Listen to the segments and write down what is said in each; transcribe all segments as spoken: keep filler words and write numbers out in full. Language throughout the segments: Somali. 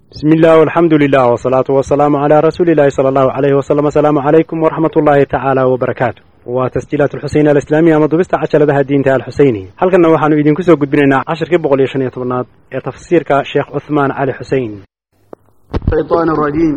بسم الله والحمد لله والصلاة والسلام على رسول الله صلى الله عليه وسلم. السلام عليكم ورحمة الله تعالى وبركاته. وتسجيلات الحسين الإسلامية مضبست عشر لها الدين تاع الحسيني. هل كنا وحنا يدين كسو قد بيننا عشر كيف بقول يشني طبنات تفسير كشيخ عثمان علي حسين. الشيطان الرجيم.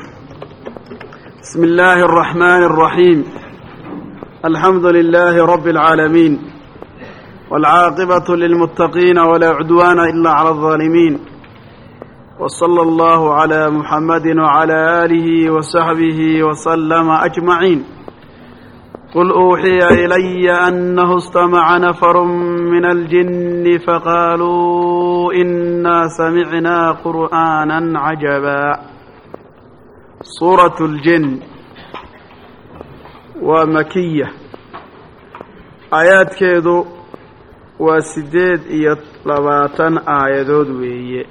بسم الله الرحمن الرحيم. الحمد لله رب العالمين والعاقبة للمتقين ولا عدوان إلا على الظالمين. وصلى الله على محمد وعلى آله وصحبه وسلم أجمعين. قل أوحي إلي أنه استمع نفر من الجن فقالوا إنا سمعنا قرآنا عجبا. سورة الجن ومكية آيات كيدو وسديد يطلباتن آيادود ويه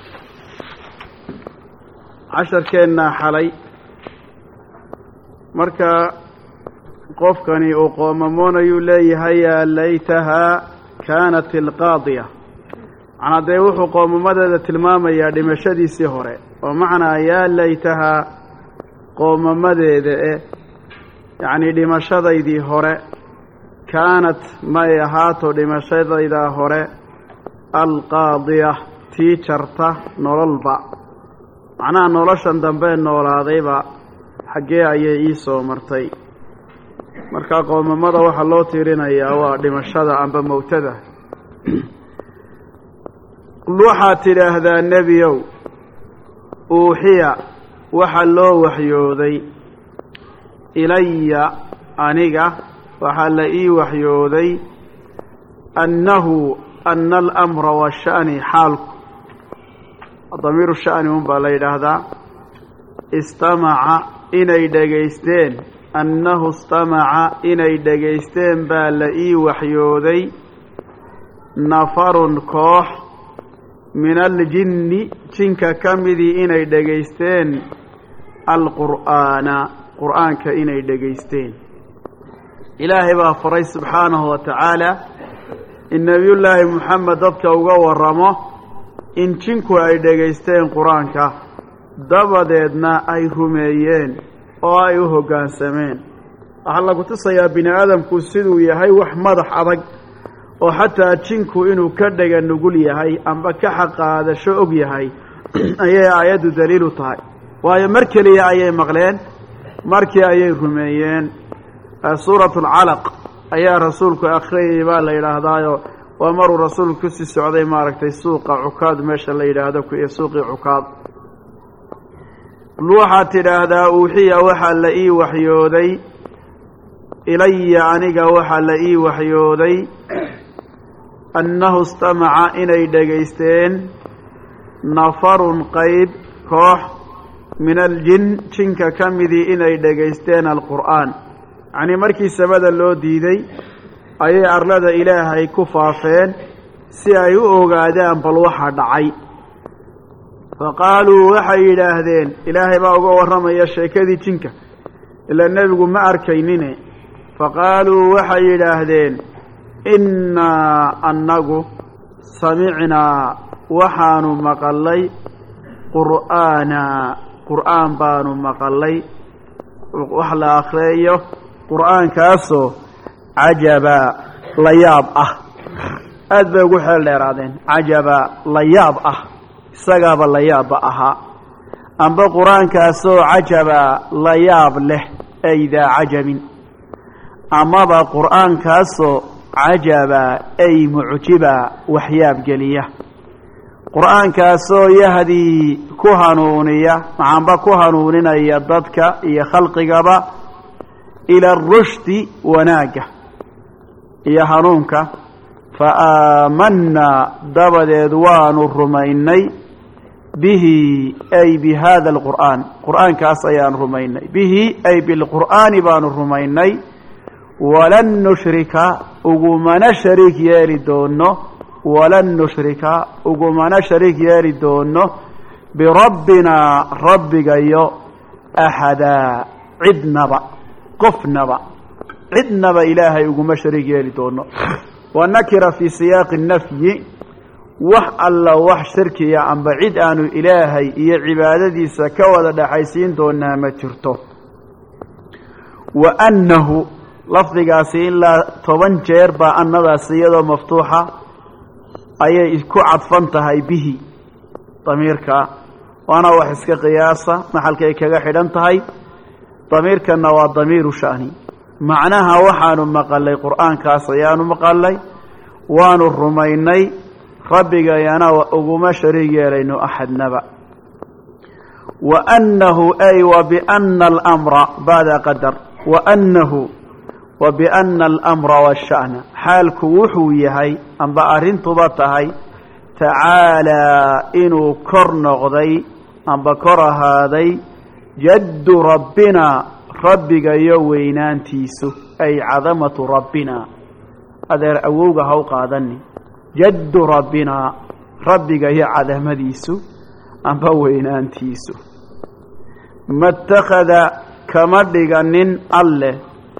عشر كنا حلي مركا قفكني وقوممون يلي هيا ليتها كانت القاضية عنا ديوحو قوم مدد تلمام يا دمشدي سهرة ومعنى يا ليتها قوم مدد يعني دمشدي دي هرة كانت ما يهاتو دمشدي دا هرة القاضية تيشرته نرلبا معناها نولشان dambe noolaadayba xagee ayay ii soo martay marka qoomamada waxa loo tiirinayaa waa dhimashada amba mowtada waxa tiraahdaa nabiyow uuxiya waxa loo waxyooday ilayya aniga waxa la ii waxyooday annahu anna al-amra wa sha'ni xaalku ضمير الشأن مبالي هذا استمع إني دقيستين أنه استمع إني دقيستين بالإي وحيودي نفر كوح من الجن تنك كمذي إني دقيستين القرآن قرآن كإني دقيستين إلهي بافري سبحانه وتعالى النبي الله محمد ضبك وقوى الرماه in jinku ay dhegaysteen quraanka dabadeedna ay rumeeyeen oo ay u hoggaansameen waxa lagu tusayaa bini aadamku siduu yahay wax madax adag oo xataa jinku inuu ka dhaga nugul yahay amba ka xaqaadasho og yahay ayay aayadu daliil u tahay waayo mar kaliya ayay maqleen markii ayay rumeeyeen suuratul alaq ayaa rasuulku akhriyay baa la yiraahdaayo ومر رسول كسي السعودي ماركتي سوق عكاد ماشا اللي يرهده كي سوق عكاد لوحة ترهده أوحي وحا لئي وحيودي إلي عنيق وحا لئي وحيودي أنه استمع إني دقيستين نفر قيد كوح من الجن شنك كمذي إني دقيستين القرآن يعني مركي سبدا اللو ديدي ayay arlada ilaahay ku faafeen si ay u ogaadaan bal waxa dhacay faqaaluu waxay yiraahdeen ilaahay baa uga waramaya sheekadii jinka ila nabigu ma arkaynine faqaaluu waxay yiraahdeen inna annagu sami'na waxaanu maqalay qur'aana qur'aan baanu maqalay wax la akhriyo qur'aankaaso عجبا لياب اه ادبا ugu xeel dheeraadeen عجبا لياب ah isagaaba layaab aha amba quraankaasoo عجبا layaab leh ayda عجبin amaba quraankaasoo عجبا ay mu'jiba waxyaab galiya quraankaasoo yahdi ku hanuuniya amba ku hanuuninaya dadka iyo khalqigaba ila ar-rushd wanaaga يا هنونك فآمنا دبدد وانو رميني به أي بهذا القرآن قرآن كاسيان رميني به أي بالقرآن بانو رميني ولن نشرك أقومنا شريك ياردونه ولن نشرك أقومنا شريك ياردونه بربنا ربك يو أحدا عدنا با قفنا با عدنا بإلهي وقم شريك يلدونه والنكرة في سياق النفي wax alla wax shirkiya amba cid aanu ilaahay iyo cibaadadiisa ka wada dhaxaysiin doonaa ma jirto wa annahu lafdigaasi ilaa toban jeer baa annadaasi iyadoo maftuuxa ayay ku cadfan tahay bihi damiirka waana wax iska qiyaasa maxalkay kaga xidhan tahay damiirkanna waa damiiru sha'ni macnaha waxaanu maqalay qur'aankaas ayaanu maqalay waanu rumaynay rabbigayana uguma shariig yeelayno axadnaba wa annahu ay wa bianna alamra bacda qadar wa annahu wa bianna alamra waasha'na xaalku wuxuu yahay amba arrintuba tahay tacaalaa inuu kor noqday amba kor ahaaday jaddu rabbina rabbigayo weynaantiisu ay cadamatu rabbina adeer awowga ha u qaadani jaddu rabbina rabbigayo cadamadiisu amba weynaantiisu ma itakhada kama dhiganin alleh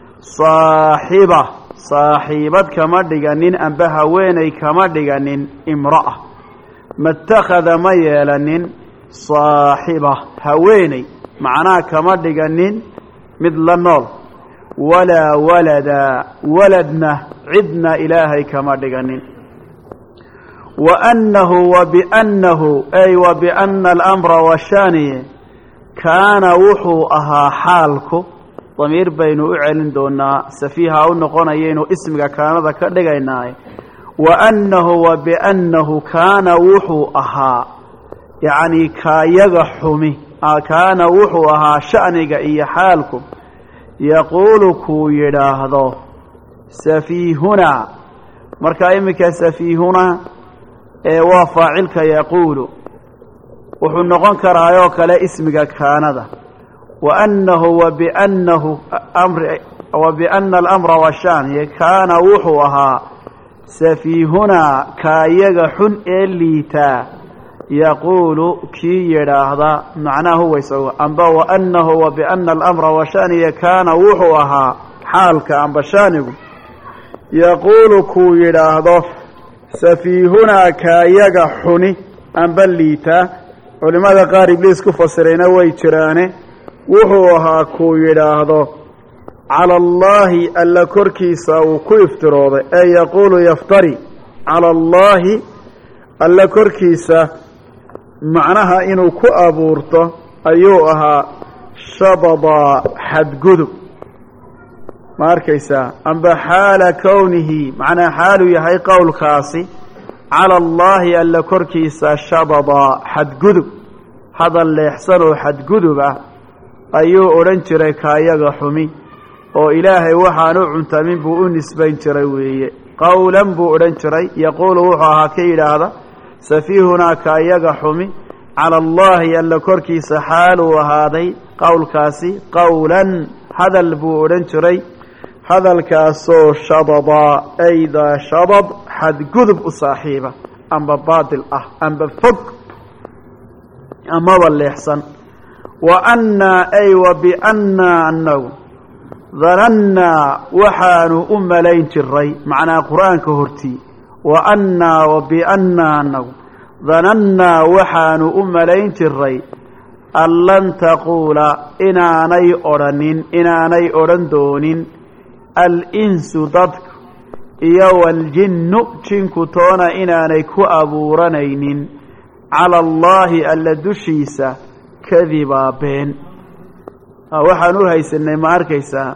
saaxiba saaxiibad kama dhiganin amba haweenay kama dhiganin imra'a ma itakhada ma yeelanin saaxiba haweenay macnaha kama dhiganin mid la nool walaa walada waladna cidna ilaahay kama dhiganin wa annahu wa biannahu ay wa bianna alamra washaaniye kaana wuxuu ahaa xaalku damiir baynu u celin doonaa safiiha u noqonayaynu ismiga kaanada ka dhigaynaaye wa annahu wa biannahu kaana wuxuu ahaa yacnii kaayaga xumi kaana wuxuu ahaa sha'niga iyo xaalku yaquulu kuu yidhaahdo safiihunaa markaa iminka safiihunaa ee waa faacilka yaquulu wuxuu noqon karaayoo kale ismiga kaanada wa annahu wa biannahu amri wa bianna alamra washaaniye kaana wuxuu ahaa safiihunaa kaayaga xun ee liitaa yaquulu kii yidhaahda macnaha huwaysa amba wa annahu wa bianna alamra washaaniye kaana wuxuu ahaa xaalka amba shaanigu yaquulu kuu yidhaahdo safiihunaa kaayaga xuni amba liitaa culimmada qaar ibliis ku fasirayna way jiraane wuxuu ahaa kuu yidhaahdo cala allaahi alla korkiisa uu ku iftirooday ee yaquulu yaftari cala allaahi alla korkiisa macnaha inuu ku abuurto ayuu ahaa shabada xadgudub ma arkaysaa amba xaala kownihi macnaha xaaluu yahay qowlkaasi cala allaahi alla korkiisa shabada xadgudub hadal leexsan oo xadgudub ah ayuu odhan jiray kaayaga xumi oo ilaahay waxaan u cuntamin buu u nisbayn jiray weeye qowlan buu odhan jiray yaquulu wuxuu ahaa ka yidhaahda safiihunaa kaayaga xumi cala allaahi alla korkiisa xaaluu ahaaday qowlkaasi qowlan hadal buu odhan jiray hadalkaasoo shabadaa aydaa shabad xadgudub u saaxiiba amba baatil ah amba fog amaba leexsan wa annaa ay wa biannaa annagu danannaa waxaanu u malayn jiray macnaa qur'aanka hortii wa annaa wa biannaa annagu danannaa waxaanu u malayn jiray an lan taquula inaanay odhanin inaanay odhan doonin al-insu dadku iyo waljinnu jinku toona inaanay ku abuuranaynin cala allaahi alla dushiisa kadibaa been waxaan u haysanay ma arkaysaa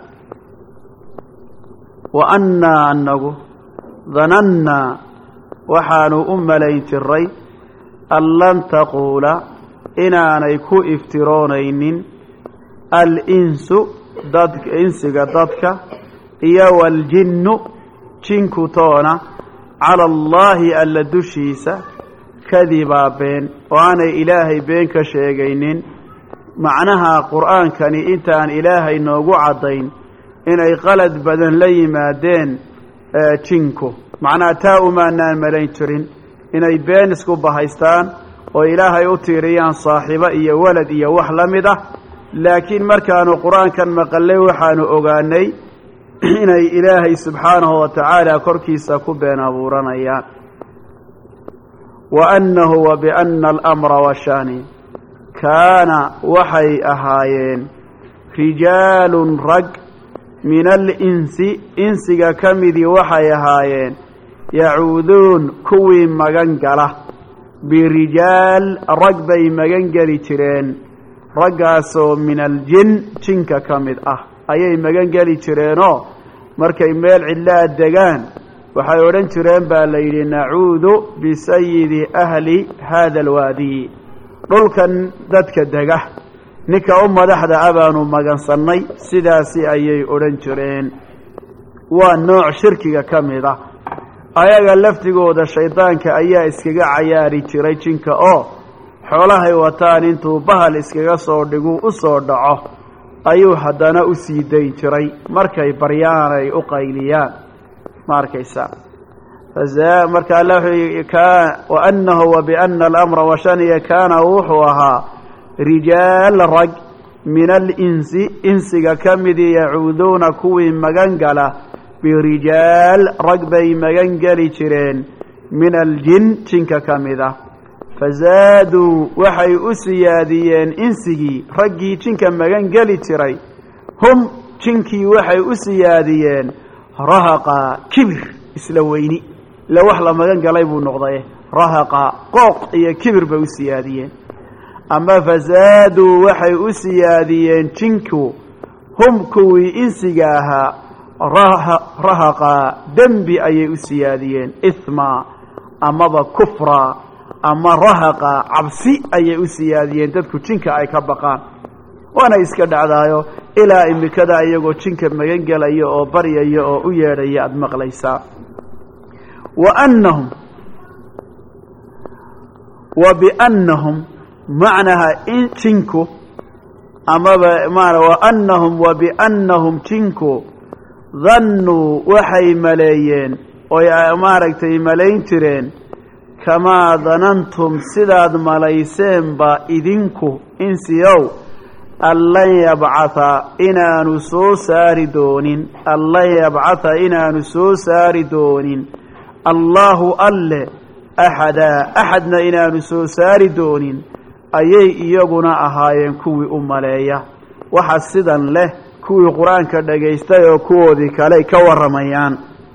wa annaa annagu danannaa waxaanu u malayn jiray an lan taquula inaanay ku iftiroonaynin al-insu dadka insiga dadka iyo waljinnu jinku toona cala allaahi alla dushiisa kadibaa been oo aanay ilaahay been ka sheegaynin macnaha qur'aankani intaan ilaahay noogu caddayn inay qalad badan la yimaadeen jinku macnaha taa umaanaan malayn jirin inay been isku bahaystaan oo ilaahay u tiiriyaan saaxiibo iyo walad iyo wax la mid ah laakiin markaanu qur-aankan maqallay waxaanu ogaanay inay ilaahay subxaanahu wa tacaala korkiisa ku been abuuranayaan وأنه وبأن الأمر والشأن كان وحي أهايين رجال رج من الإنس إنسك كمذي وحي أهايين يعوذون كوي مغنقلة برجال رقبي مغنقلي ترين رقاسو من الجن تنك كمذ أه أي مغنقلي ترينو مركي ميل علا الدقان وحيولن ترين بالليل نعوذ بسيد أهل هذا الوادي dhulkan dadka dega ninka u madaxda abaanu magansanay sidaasi ayay oran jireen waa nooc shirkiga kamid ah ayaga laftigooda shaydaanka ayaa iskaga cayaari jiray jinka oo xoolahay wataan intuu bahal iskaga soo dhigu u soo dhaco ayuu haddana u sii dayn jiray markay baryaan ay u qayliyaan markaysa فزا مركا الله كان وأنه وبأن الأمر وشأنه كان وحوها رجال رج من الإنس إنسك كمذي يعوذون كوي مغنقلة برجال رقبي مغنقلي ترين من الجن تنك كمذا فزادوا وحي أسياديين إنسكي رقي تنك مغنقلي تري هم تنكي وحي أسياديين رهقا كبر إسلويني لو وحلا مغان قليبو نقضيه رهقا قوق إيا كبر بأسياديين أما فزادوا وحي أسياديين تنكو هم كوي إنسيقاها رهقا دنبي أي أسياديين إثما أما بكفرا أما رهقا عبسي أي أسياديين تذكو تنك أي كبقان وانا إسكاد عدايو إلا إمي كدا أيقو تنك مغان قليو أو بري أيو أو ياري أدمق ليسا وأنهم وبأنهم معناها إن تنكو أما معنى وأنهم وبأنهم تنكو ظنوا وحي ملايين ويأماركتي ملايين ترين كما ظننتم سداد ملايسين با إذنكو إنسيو الله يبعث إنا نسو ساردونين الله يبعث إنا نسو ساردونين الله أله أحدا أحدنا إنا نسو ساردونين أيي إيقنا أهايين كوي أماليا وحسدا له كوي قرآن كدقيستي وكوي ذيك علي كورميان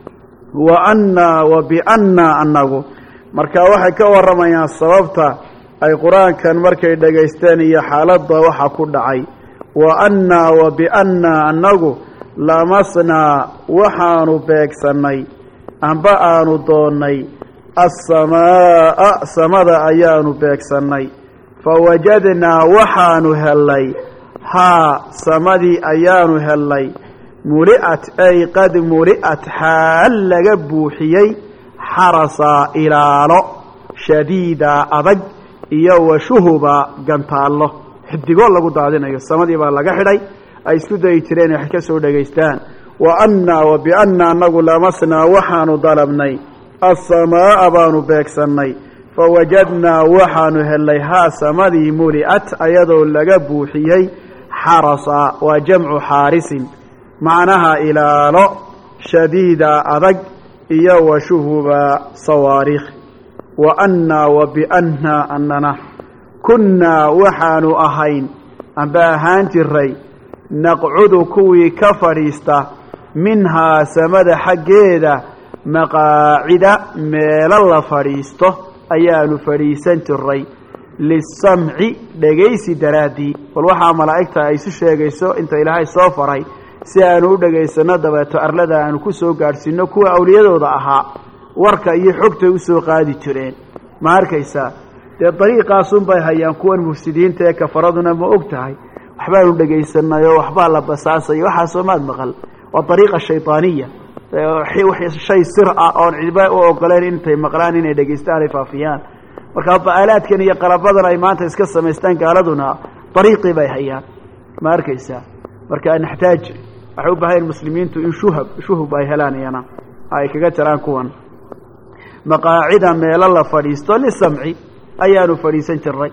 وأنا وبأنا أنه مركا وحي كورميان صوابتا أي قرآن كان مركا دقيستاني حالة وحا كدعي وأنا وبأنا أنه لمسنا وحانو بيكسني أنبا آنو دوني السماء سمد أيانو بيكسني فوجدنا وحانو هلي ها سمدي أيانو هلي مرئت أي قد مرئت حال لقبوحيي حرصا إلالو شديدا أبج إيو شهبا قنطالو حدي قول لقو دادين أيو السمدي بالله حدي أي سكده يترين يحكسو دقيستان وأنا وبأننا نقول لمسنا وحانو ضلبني السماء بانو بيكسني فوجدنا وحانو هليها سمدي ملئت أيضو لقبوحيي حرصا وجمع حارس معناها إلى لو شديدا أذق إيا وشهبا صواريخ وأنا وبأننا أننا كنا وحانو أهين أباهانت الري نقعد كوي كفريستا منها سمد حقيدا مقاعد ميل الله فريسته أيان فريسان الري للسمع دقيس درادي والوحى ملائكتا أيسو شاقيسو انت إلهي صوفري سيانو دقيس ندباتو أرلدا أنو كسو قارسينو كوا أوليادو ضعها warka iyo xogta u soo qaadi jireen ma arkaysaa ee dariiqaasun bay hayaan kuwan mufsidiinta ee kafaraduna ma ogtahay waxbaa u dhageysanayo waxbaa la basaasayo waxa Soomaad maqal waa dariiqa shaytaaniya ee shay sir ah oo ciiba oo ogoleen intay maqlaan inay dhageystaan ay faafiyaan marka baalaadkan iyo qalabadan ay maanta iska sameystaan gaaladuna dariiqi bay hayaan ma arkaysaa marka naxtaaj waxu baahay muslimiintu in shuhab shuhub ay helaan ay kaga taraan kuwan مقاعد ميل الله فريستو للسمع أيانو فريسان جري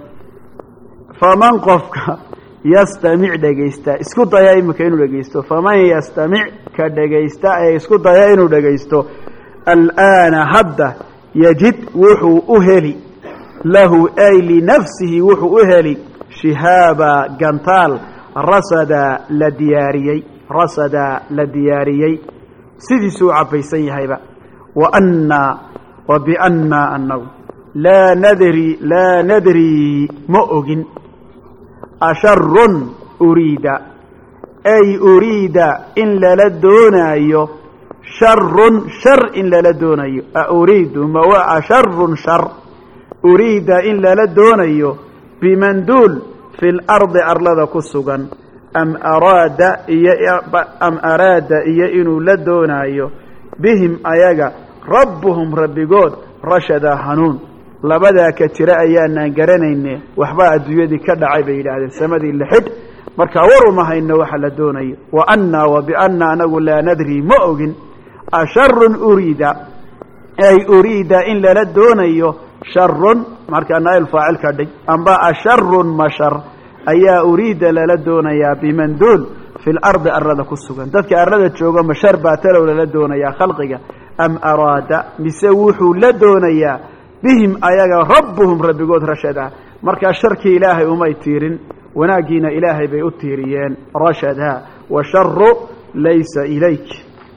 فمن قفك يستمع دقيستا اسكو ضيائي مكينو دقيستو فمن يستمع كدقيستا اسكو ضيائينو دقيستو الآن هده يجد وحو أهلي lahu ay linafsihi wuxuu u heli shihaaba gantaal rasada la diyaariyey rasada la diyaariyey sidiisuu cabaysan yahayba wa annaa wa biannaa annagu laa nadri laa nadri ma ogin asharun uriida ay uriida in lala doonaayo sharun shar in lala doonayo a uriidu ma waa asharun shar uriida in lala doonayo bimanduul fi lardi arlada ku sugan am araada iyo am araada iyo inuu la doonaayo bihim ayaga rabbuhum rabbigood rashada hanuun labadaa ka jira ayaanaan garanayne waxbaa adduunyadii ka dhacay bay yidhaahdeen samadii lixidh markaa war uma hayno waxa la doonayo wa annaa wa biannaa anagu laa nadri ma ogin asharun uriida ay uriida in lala doonayo sharun markaa naa'il faacil ka dhig amba asharun mashar ayaa uriida lala doonayaa bimanduul fi lardi arlada ku sugan dadka arlada jooga mashar baa talow lala doonayaa khalqiga am araada mise wuxuu la doonayaa bihim ayaga rabbuhum rabbigood rashada markaa sharkii ilaahay umay tiirin wanaaggiina ilaahay bay u tiiriyeen rashada washaru laysa ilayk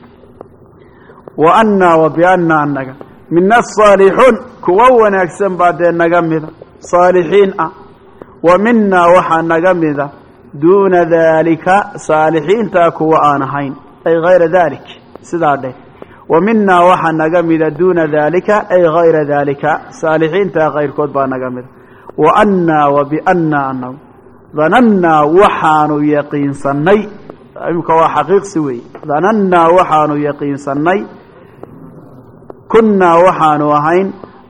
wa annaa wa biannaa annaga mina asaalixuun kuwa wanaagsan baa dee naga mida saalixiin ah wa minaa waxaa naga mida duuna daalika saalixiintaa kuwa aan ahayn ay hayra dalik sidaa dheh wa minaa waxaa naga mida duuna daalika ay hayra daalika saalixiintaa kayrkood baa naga mida wa annaa wa biannaa annagu danannaa waxaanu yaqiinsannay imika waa xaqiiqsi weeye danannaa waxaanu yaqiinsannay kunnaa waxaanu ahayn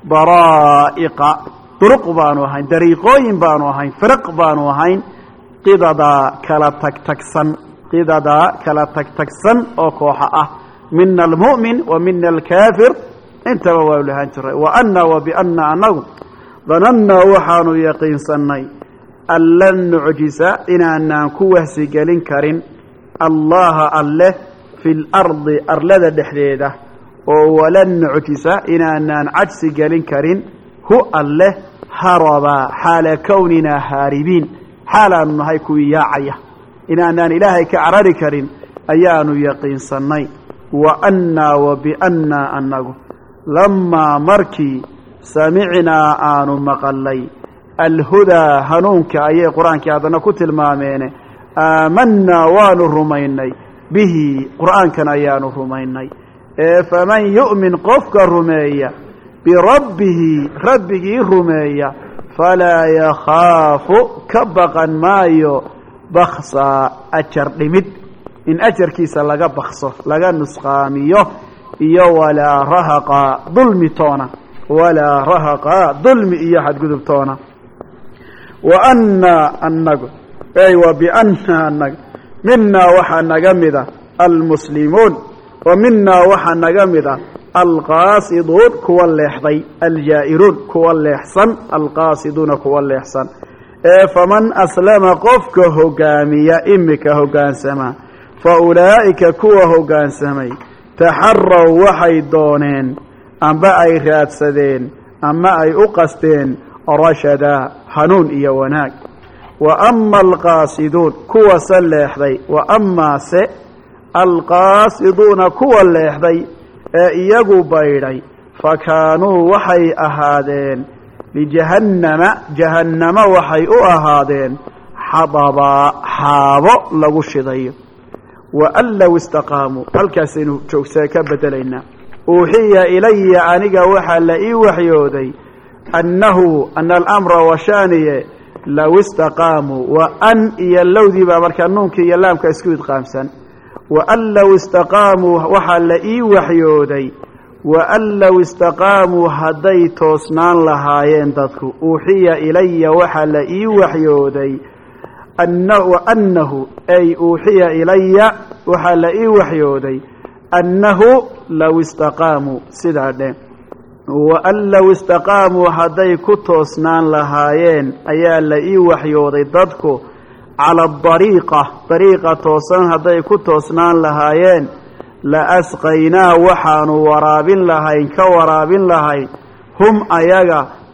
daraa'iqa duruq baanu ahayn dariiqooyin baanu ahayn firaq baanu ahayn qidadaa kala tagtagsan qidadaa kala tagtagsan oo kooxa ah mina almu'min wa mina alkaafir intaba waanu lahaan jiray wa annaa wa biannaa annagu danannaa waxaanu yaqiinsannay an lan nucjisa inaanaan ku wahsigelin karin allaha alleh fi lardi arlada dhexdeeda oo walan nucjisa inaanaan cajsi gelin karin hu alleh harabaa xaala kowninaa haaribiin xaalaanu nahay kuwii yaacaya inaanaan ilaahay ka carari karin ayaanu yaqiinsannay wa annaa wa biannaa annagu lamaa markii samicnaa aanu maqallay alhudaa hanuunka ayay qur-aankii haddana ku tilmaameene aamanaa waanu rumaynay bihi qur'aankan ayaanu rumaynay ee faman yu'min qofka rumeeya birabbihi rabbigii rumeeya falaa yakhaafu ka baqan maayo baksaa ajar dhimid in ajarkiisa laga bakso laga nusqaamiyo iyo walaa rahaqa dulmi toona walaa rahaqa dulmi iyo xadgudub toona wa annaa annagu ay wa biannaa annaga minaa waxaa naga mida almuslimuun wa minaa waxaa naga mida alqaasiduun kuwa leexday aljaa'iruun kuwa leexsan alqaasiduuna kuwa leexsan ee faman aslama qofka hogaamiya imika hogaansama fa ulaa'ika kuwa hogaansamay taxaraw waxay dooneen amba ay raadsadeen ama ay u qasteen rashadaa hanuun iyo wanaag wa ama alqaasiduun kuwase leexday wa amaase alqaasiduuna kuwa leexday ee iyagu baydhay fa kaanuu waxay ahaadeen lijahannama jahannama waxay u ahaadeen xadabaa xaabo lagu shidayo wa an low istaqaamuu halkaasaynu joogsa ka bedelaynaa uuxiya ilaya aniga waxaa la ii waxyooday annahu ana alamra washaaniye low istaqaamuu wa an iyo lowdii baa markaa nuunkii iyo laamka isku idqaamsan wa an low istaqaamuu waxaa la ii waxyooday wa an low istaqaamuu hadday toosnaan lahaayeen dadku uuxiya ilaya waxaa la ii waxyooday annahu ay uuxiya ilaya waxaa la ii waxyooday annahu low istaqaamuu sidaa dhe wa an low istaqaamuu hadday ku toosnaan lahaayeen ayaa la ii waxyooday dadku cala adariiqa dariiqa toosan hadday ku toosnaan lahaayeen la asqaynaa waxaanu waraabin lahayn ka waraabin lahayn hum ayaga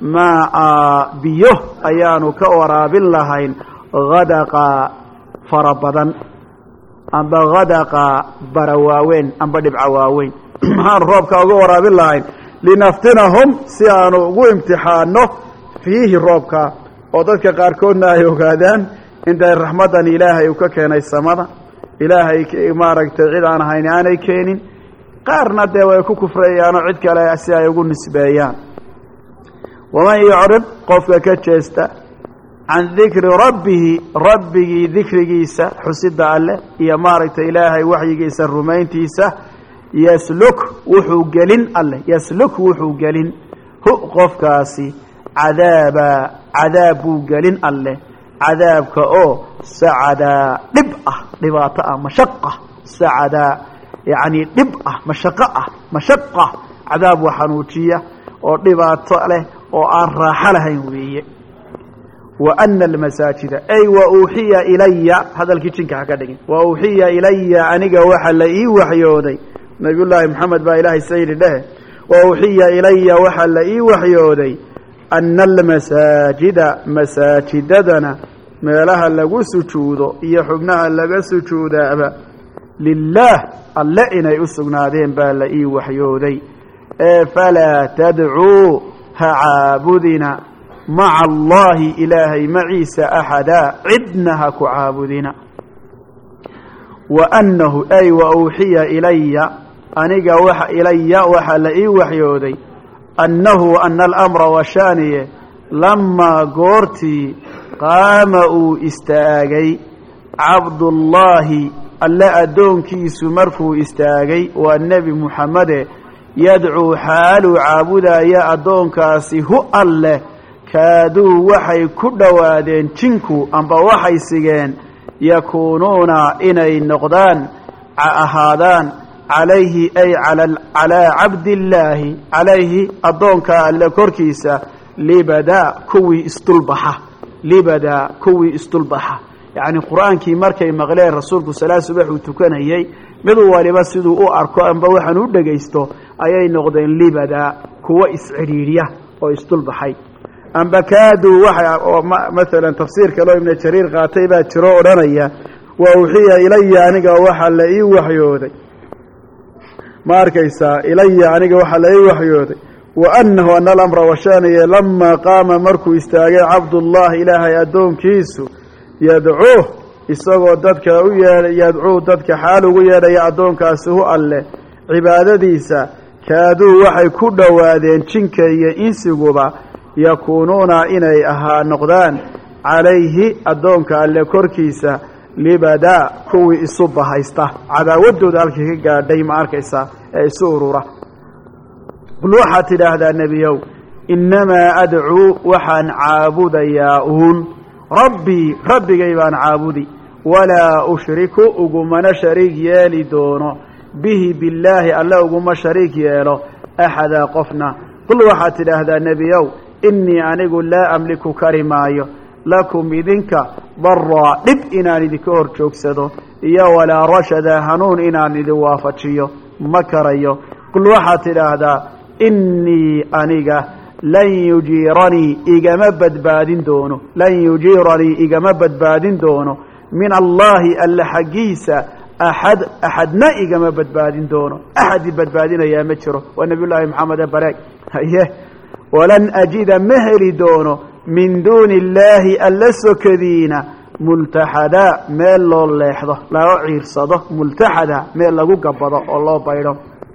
maaca biyo ayaanu ka waraabin lahayn hadaqa fara badan amba hadaqa bara waaweyn amba dhibca waaweyn maxaanu roobka uga waraabin lahayn linaftinahum si aanu ugu imtixaano fiihi roobka oo dadka qaarkoodna ay ogaadaan intay raxmaddan ilaahay uu ka keenay samada ilaahay maaragtay cid aan ahayn aanay keenin qaarna dee way ku kufrayaanoo cid kale si ay ugu nisbeeyaan waman yucrid qofka ka jeesta can dikri rabbihi rabbigii dikrigiisa xusida alleh iyo maaragtay ilaahay waxyigiisa rumayntiisa yasluk wuxuu gelin alleh yasluk wuxuu gelin hu qofkaasi cadaaba cadaab buu gelin alleh cadaabka oo sacadaa dhib ah dhibaato ah mashaqa sacadaa yacni dhib ah mashaqo ah mashaqa cadaab waa xanuujiya oo dhibaato leh oo aan raaxo lahayn weeye wa ana almasaajida ay wa uuxiya ilaya hadalkii jinka ha ka dhigin wa uuxiya ilaya aniga waxa la ii waxyooday nabiyullaahi maxamed baa ilaahay sayidhi dheh wa uuxiya ilaya waxa la ii waxyooday ana almasaajida masaajidadana meelaha lagu sujuudo iyo xubnaha laga sujuudaaba lilaah alle inay u sugnaadeen baa la ii waxyooday ee falaa tadcuu ha caabudina maca allaahi ilaahay maciisa axadaa cidna ha ku caabudina wa annahu ay wa uuxiya ilaya aniga waxa ilaya waxaa la ii waxyooday annahu ana alamra washaaniye lamaa goortii qaama uu istaagay cabdullaahi alle addoonkiisu markuu istaagay waa nebi muxamede yadcuu xaaluu caabudaya addoonkaasi hu alleh kaaduu waxay ku dhowaadeen jinku amba waxay sigeen yakuunuuna inay noqdaan ahaadaan calayhi ay calaa cabdillaahi calayhi addoonka alle korkiisa libadaa kuwii isdulbaxa libadaa kuwii isdulbaxa yacni qur-aankii markay maqleen rasuulku salaa subax uu tukanayey mid waliba siduu u arko amba waxaan u dhegaysto ayay noqdeen libadaa kuwa iscidhiidhya oo isdulbaxay amba kaaduu waxa oo maalan tafsiir kaloo ibnu jariir qaatay baa jiro odhanaya wa uxiya ilaya aniga waxaa la ii waxyooday ma arkaysaa ilaya aniga waxaa la ii waxyooday wa annahu ana alamra washaaniye lamaa qaama markuu istaagay cabdullaahi ilaahay addoonkiisu yadcuuh isagoo dadka u yeedha yadcuu dadka xaal ugu yeedhaya addoonkaasi hu alleh cibaadadiisa kaaduu waxay ku dhowaadeen jinka iyo insiguba yakuunuuna inay ahaa noqdaan calayhi addoonka alle korkiisa libadaa kuwii isu bahaysta cadaawaddooda halkii ka gaadhay ma arkaysaa ee isu urura qul waxaad tidhaahdaa nebiyow innamaa adcuu waxaan caabudayaa uun rabbii rabbigay baan caabudi walaa ushriku ugumana shariig yeeli doono bihi billaahi alle uguma shariig yeelo axadaa qofna qul waxaad tidhaahdaa nebiyow innii anigu laa amliku kari maayo lakum idinka daraa dhib inaan idinka hor joogsado iyo walaa rashada hanuun inaan idin waafajiyo ma karayo qul waxaad tidhaahdaa innii aniga lan yujiiranii igama badbaadin doono lan yujiiranii igama badbaadin doono min allaahi alle xaggiisa axad axadna igama badbaadin doono axad i badbaadinayaa ma jiro waa nebiyullaahi maxamede bareeg haye walan ajida ma heli doono min duuni illaahi alla sokadiina multaxadaa meel loo leexdo laga ciirsado multaxada meel lagu gabbado oo loo baydho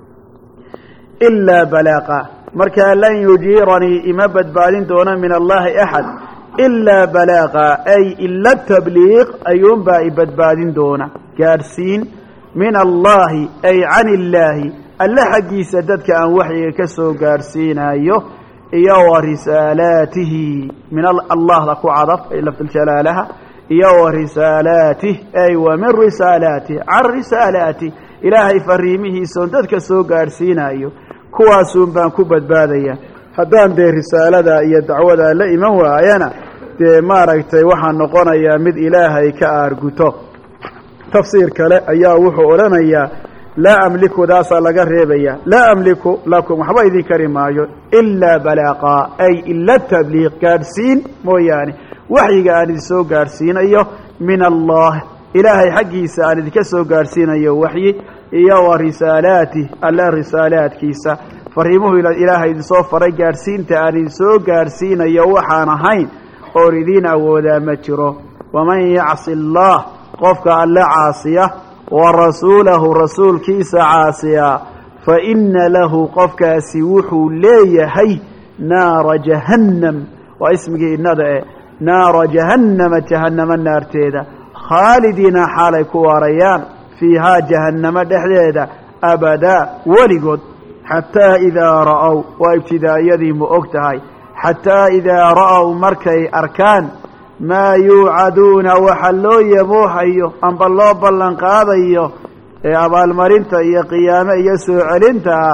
ilaa balaaqa markaa lan yujiiranii ima badbaadin doono min allaahi axad ilaa balaaqa ay ila tabliiq ayuunbaa i badbaadin doona gaadhsiin min allaahi ay can illaahi alle xaggiisa dadka aan waxyiga ka soo gaadhsiinayo iyo wa risaalaatihi min allahda ku cadaf ay lafduljalaalaha iyo wa risaalaatih ay wa min risaalaatih can risaalaatih ilaahay fariimihiisaon dadka soo gaadhsiinayo kuwaasuun baan ku badbaadaya haddaan dee risaalada iyo dacwada la iman waayana dee maaragtay waxaan noqonayaa mid ilaahay ka aarguto tafsiir kale ayaa wuxuu odhanayaa laa amliku daasaa laga reebaya laa amliku lakum waxba idin kari maayo ilaa balaaqa ay ila tabliiq gaadhsiin mooyaane waxyiga aan idin soo gaadhsiinayo min allah ilaahay xaggiisa aan idinka soo gaadhsiinayo waxyi iyo wa risaalaatih alla risaalaadkiisa fariimuhu ilaahay idin soo faray gaadhsiinta aan idin soo gaadhsiinayo waxaan ahayn oon idiin awoodaa ma jiro waman yacsi allah qofka alle caasiya wa rasuulahu rasuulkiisa caasiya fa inna lahu qofkaasi wuxuu leeyahay naara jahannam waa ismigii innada eh naara jahannama jahannama naarteeda khaalidiina xaalay ku waarayaan fiihaa jahannamo dhexdeeda abadaa weligood xataa idaa ra'ow waa ibtidaa'iyadii ma og tahay xataa idaa ra'ow markay arkaan maa yuucaduuna waxa loo yaboohayo amba loo ballan qaadayo ee abaalmarinta iyo qiyaame iyo soo celinta ah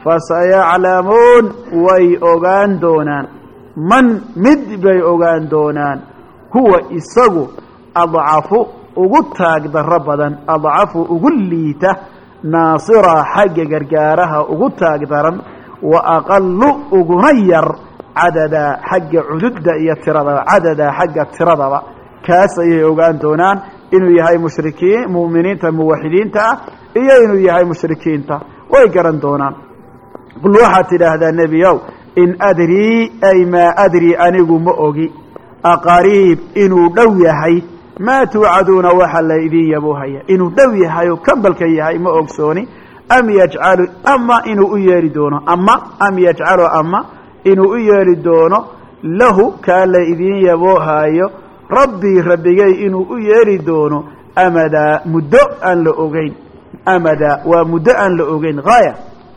fasayaclamuun way ogaan doonaan man mid bay ogaan doonaan huwa isagu adcafu ugu taag darro badan adcafu ugu liita naasira xagga gargaaraha ugu taag daran wa aqalu uguna yar cadadaa xagga cududda iyo tiradaba cadadaa xagga tiradaba kaas ayay ogaan doonaan inuu yahay mushrikiin mu'miniinta muwaxidiinta ah iyo inuu yahay mushrikiinta way garan doonaan qul waxaad tidhaahdaa nebiyow in adrii ay maa adrii anigu ma ogi aqariib inuu dhow yahay maa tuucaduuna waxa la idin yaboohaya inuu dhow yahay oo kambalka yahay ma ogsooni am yajcalu ama inuu u yeeli doono ama am yajcalu ama inuu u yeeli doono lahu kaa la idin yaboohayo rabbii rabbigay inuu u yeeli doono amadaa muddo aan la ogeyn amadaa waa muddo aan la ogeyn haaya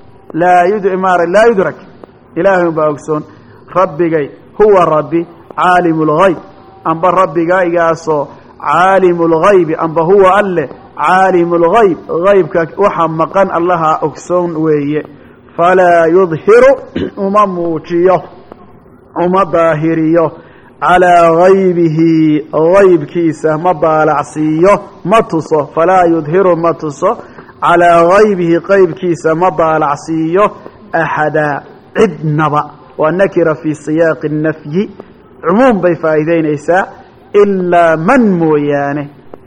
laa yudmar laa yudrak ilaahay baa ogsoon rabbigay huwa rabbi caalimu lgayb amba rabbigaygaasoo caalimu lgaybi amba huwa alle caalimu lgayb gaybka waxa maqan allaha ogsoon weeye falaa yudhiru uma muujiyo uma daahiriyo calaa gaybihi gaybkiisa ma daalacsiiyo ma tuso falaa yudhiru ma tuso calaa gaybihi qaybkiisa ma daalacsiiyo axadaa cidnaba waa nakira fii siyaaqi nafyi cumuum bay faa'iidaynaysaa ilaa man mooyaane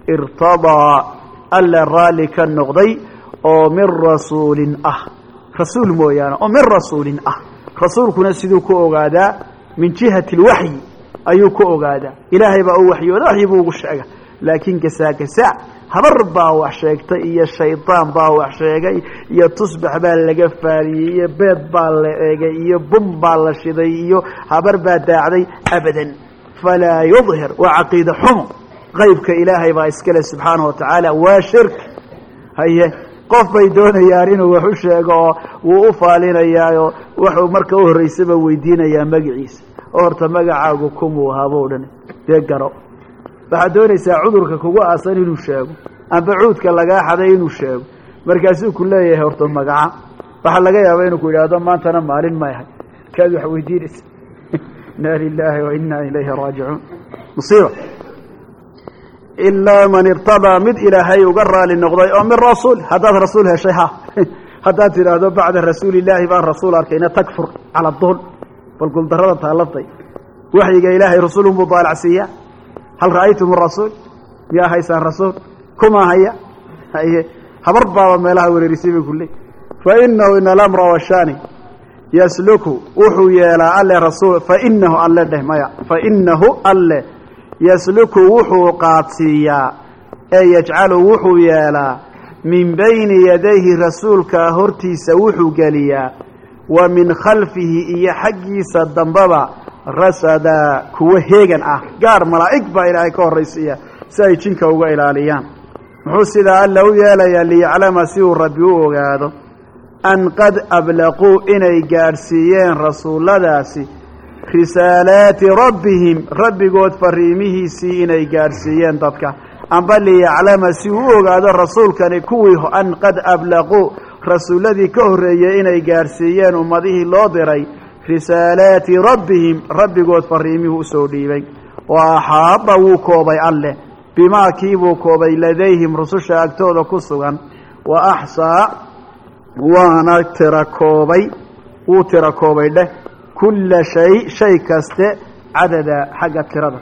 irtadaa alla raalli ka noqday oo min rasuulin ah rasuul mooyaane oo min rasuulin ah rasuulkuna siduu ku ogaadaa min jihati alwaxyi ayuu ku ogaadaa ilaahay baa u waxyooda waxyi buu ugu sheega laakiin gasaa gasaa habar baa wax sheegtay iyo shaydaan baa wax sheegay iyo tusbax baa laga faariyey iyo beed baa la eegay iyo bum baa la shiday iyo habar baa daacday abadan falaa yudhir waa caqiida xumo qaybka ilaahay baa iskale subxaanahu watacaala waa shirk haye qof bay doonayaan inuu wax u sheego oo wuu u faalinayaayo wuxuu marka u horraysaba weydiinayaa magaciisa oo horta magacaagu kumuu haboo dhan dee garo waxaad doonaysaa cudurka kugu aasan inuu sheego amba cuudka lagaa xaday inuu sheego markaasuu ku leeyahay horta magaca waxaa laga yaabaa inuu ku yidhaahdo maantana maalin ma ahay kaad wax weydiinaysa inaa lilaahi wa inaa ilayhi raajicuun musiiba ilaa man irtadaa mid ilaahay uga raali noqday oo min rasuul haddaad rasuul heshay ha haddaad tidhaahdo bacda rasuulillaahi baan rasuul arkayna takfur cala duul bal guldarrada taallatay waxyiga ilaahay rasuulun buu daalacsiiyaa hal ra'aytum rasuul miyaa haysaan rasuul kuma haya haye habar baaba meelaha wereerisay bay kulley fa inahu ina alamra washani yasluku wuxuu yeelaa alle rasuul fa inahu alle dheh maya fa inahu alle yasluku wuxuu qaadsiiyaa ee yajcalu wuxuu yeelaa min bayni yadayhi rasuulka hortiisa wuxuu geliyaa wa min khalfihi iyo xaggiisa dambaba rasadaa kuwa heegan ah gaar malaa'ig baa ilaahay ka horraysiiya si ay jinka uga ilaaliyaan muxuu sidaa alla u yeelayaa liyaclama si uu rabbi u ogaado an qad ablaquu inay gaadhsiiyeen rasuulladaasi risaalaati rabbihim rabbigood fariimihiisii inay gaadhsiiyeen dadka amba liyaclama si uu u ogaado rasuulkani kuwii an qad ablaquu rasuulladii ka horreeyey inay gaadhsiiyeen ummadihii loo diray risaalaati rabbihim rabbigood fariimihii usoo dhiibay wa axaada wuu koobay alleh bimaa kiibuu koobay ladayhim rususha agtooda ku sugan wa axsaa waana tirakoobay wuu tirakoobay dheh kulla shay shay kaste cadada xagga tirada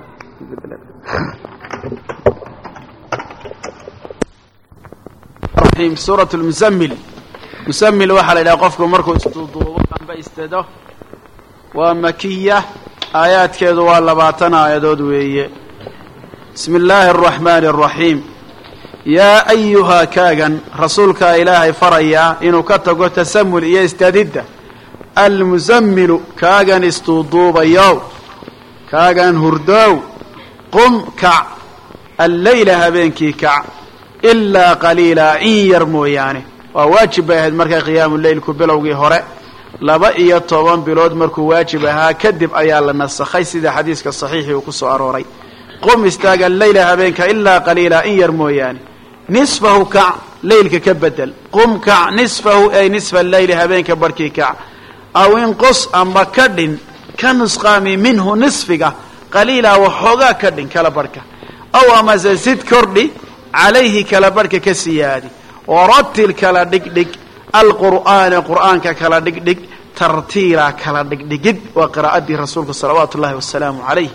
suuratu lmuzammil musammil waxaa la yidhaha qofku markuu isduuduubo amba istado waa makiya aayaadkeedu waa labaatan aayadood weeye bismi illaahi araxmaani araxiim yaa ayuhaa kaagan rasuulkaa ilaahay farayaa inuu ka tago tasamul iyo istadidda almusammilu kaagan isduuduubayow kaagan hurdoow qum kac alleyla habeenkii kac ilaa qaliila in yar mooyaane waa waajib bay ahayd markay qiyaamu leylku bilowgii hore laba iyo toban bilood markuu waajib ahaa kadib ayaa la nasakhay sida xadiiska saxiixii uu ku soo arooray qum istaaga alleyla habeenka ilaa qaliila in yar mooyaane nisfahu kac leylka ka bedel qum kac nisfahu ay nisfa alleyli habeenka barhkii kac aw inqus ama ka dhin ka nusqaami minhu nisfiga qaliila waxoogaa ka dhin kala barhka aw amase sid kordhi calayhi kala barhka ka siyaadi waratil kala dhigdhig alqur'aana qur'aanka kala dhigdhig tartiila kala dhigdhigid waa qiraa'adii rasuulka salawaatu ullahi wasalaamu calayh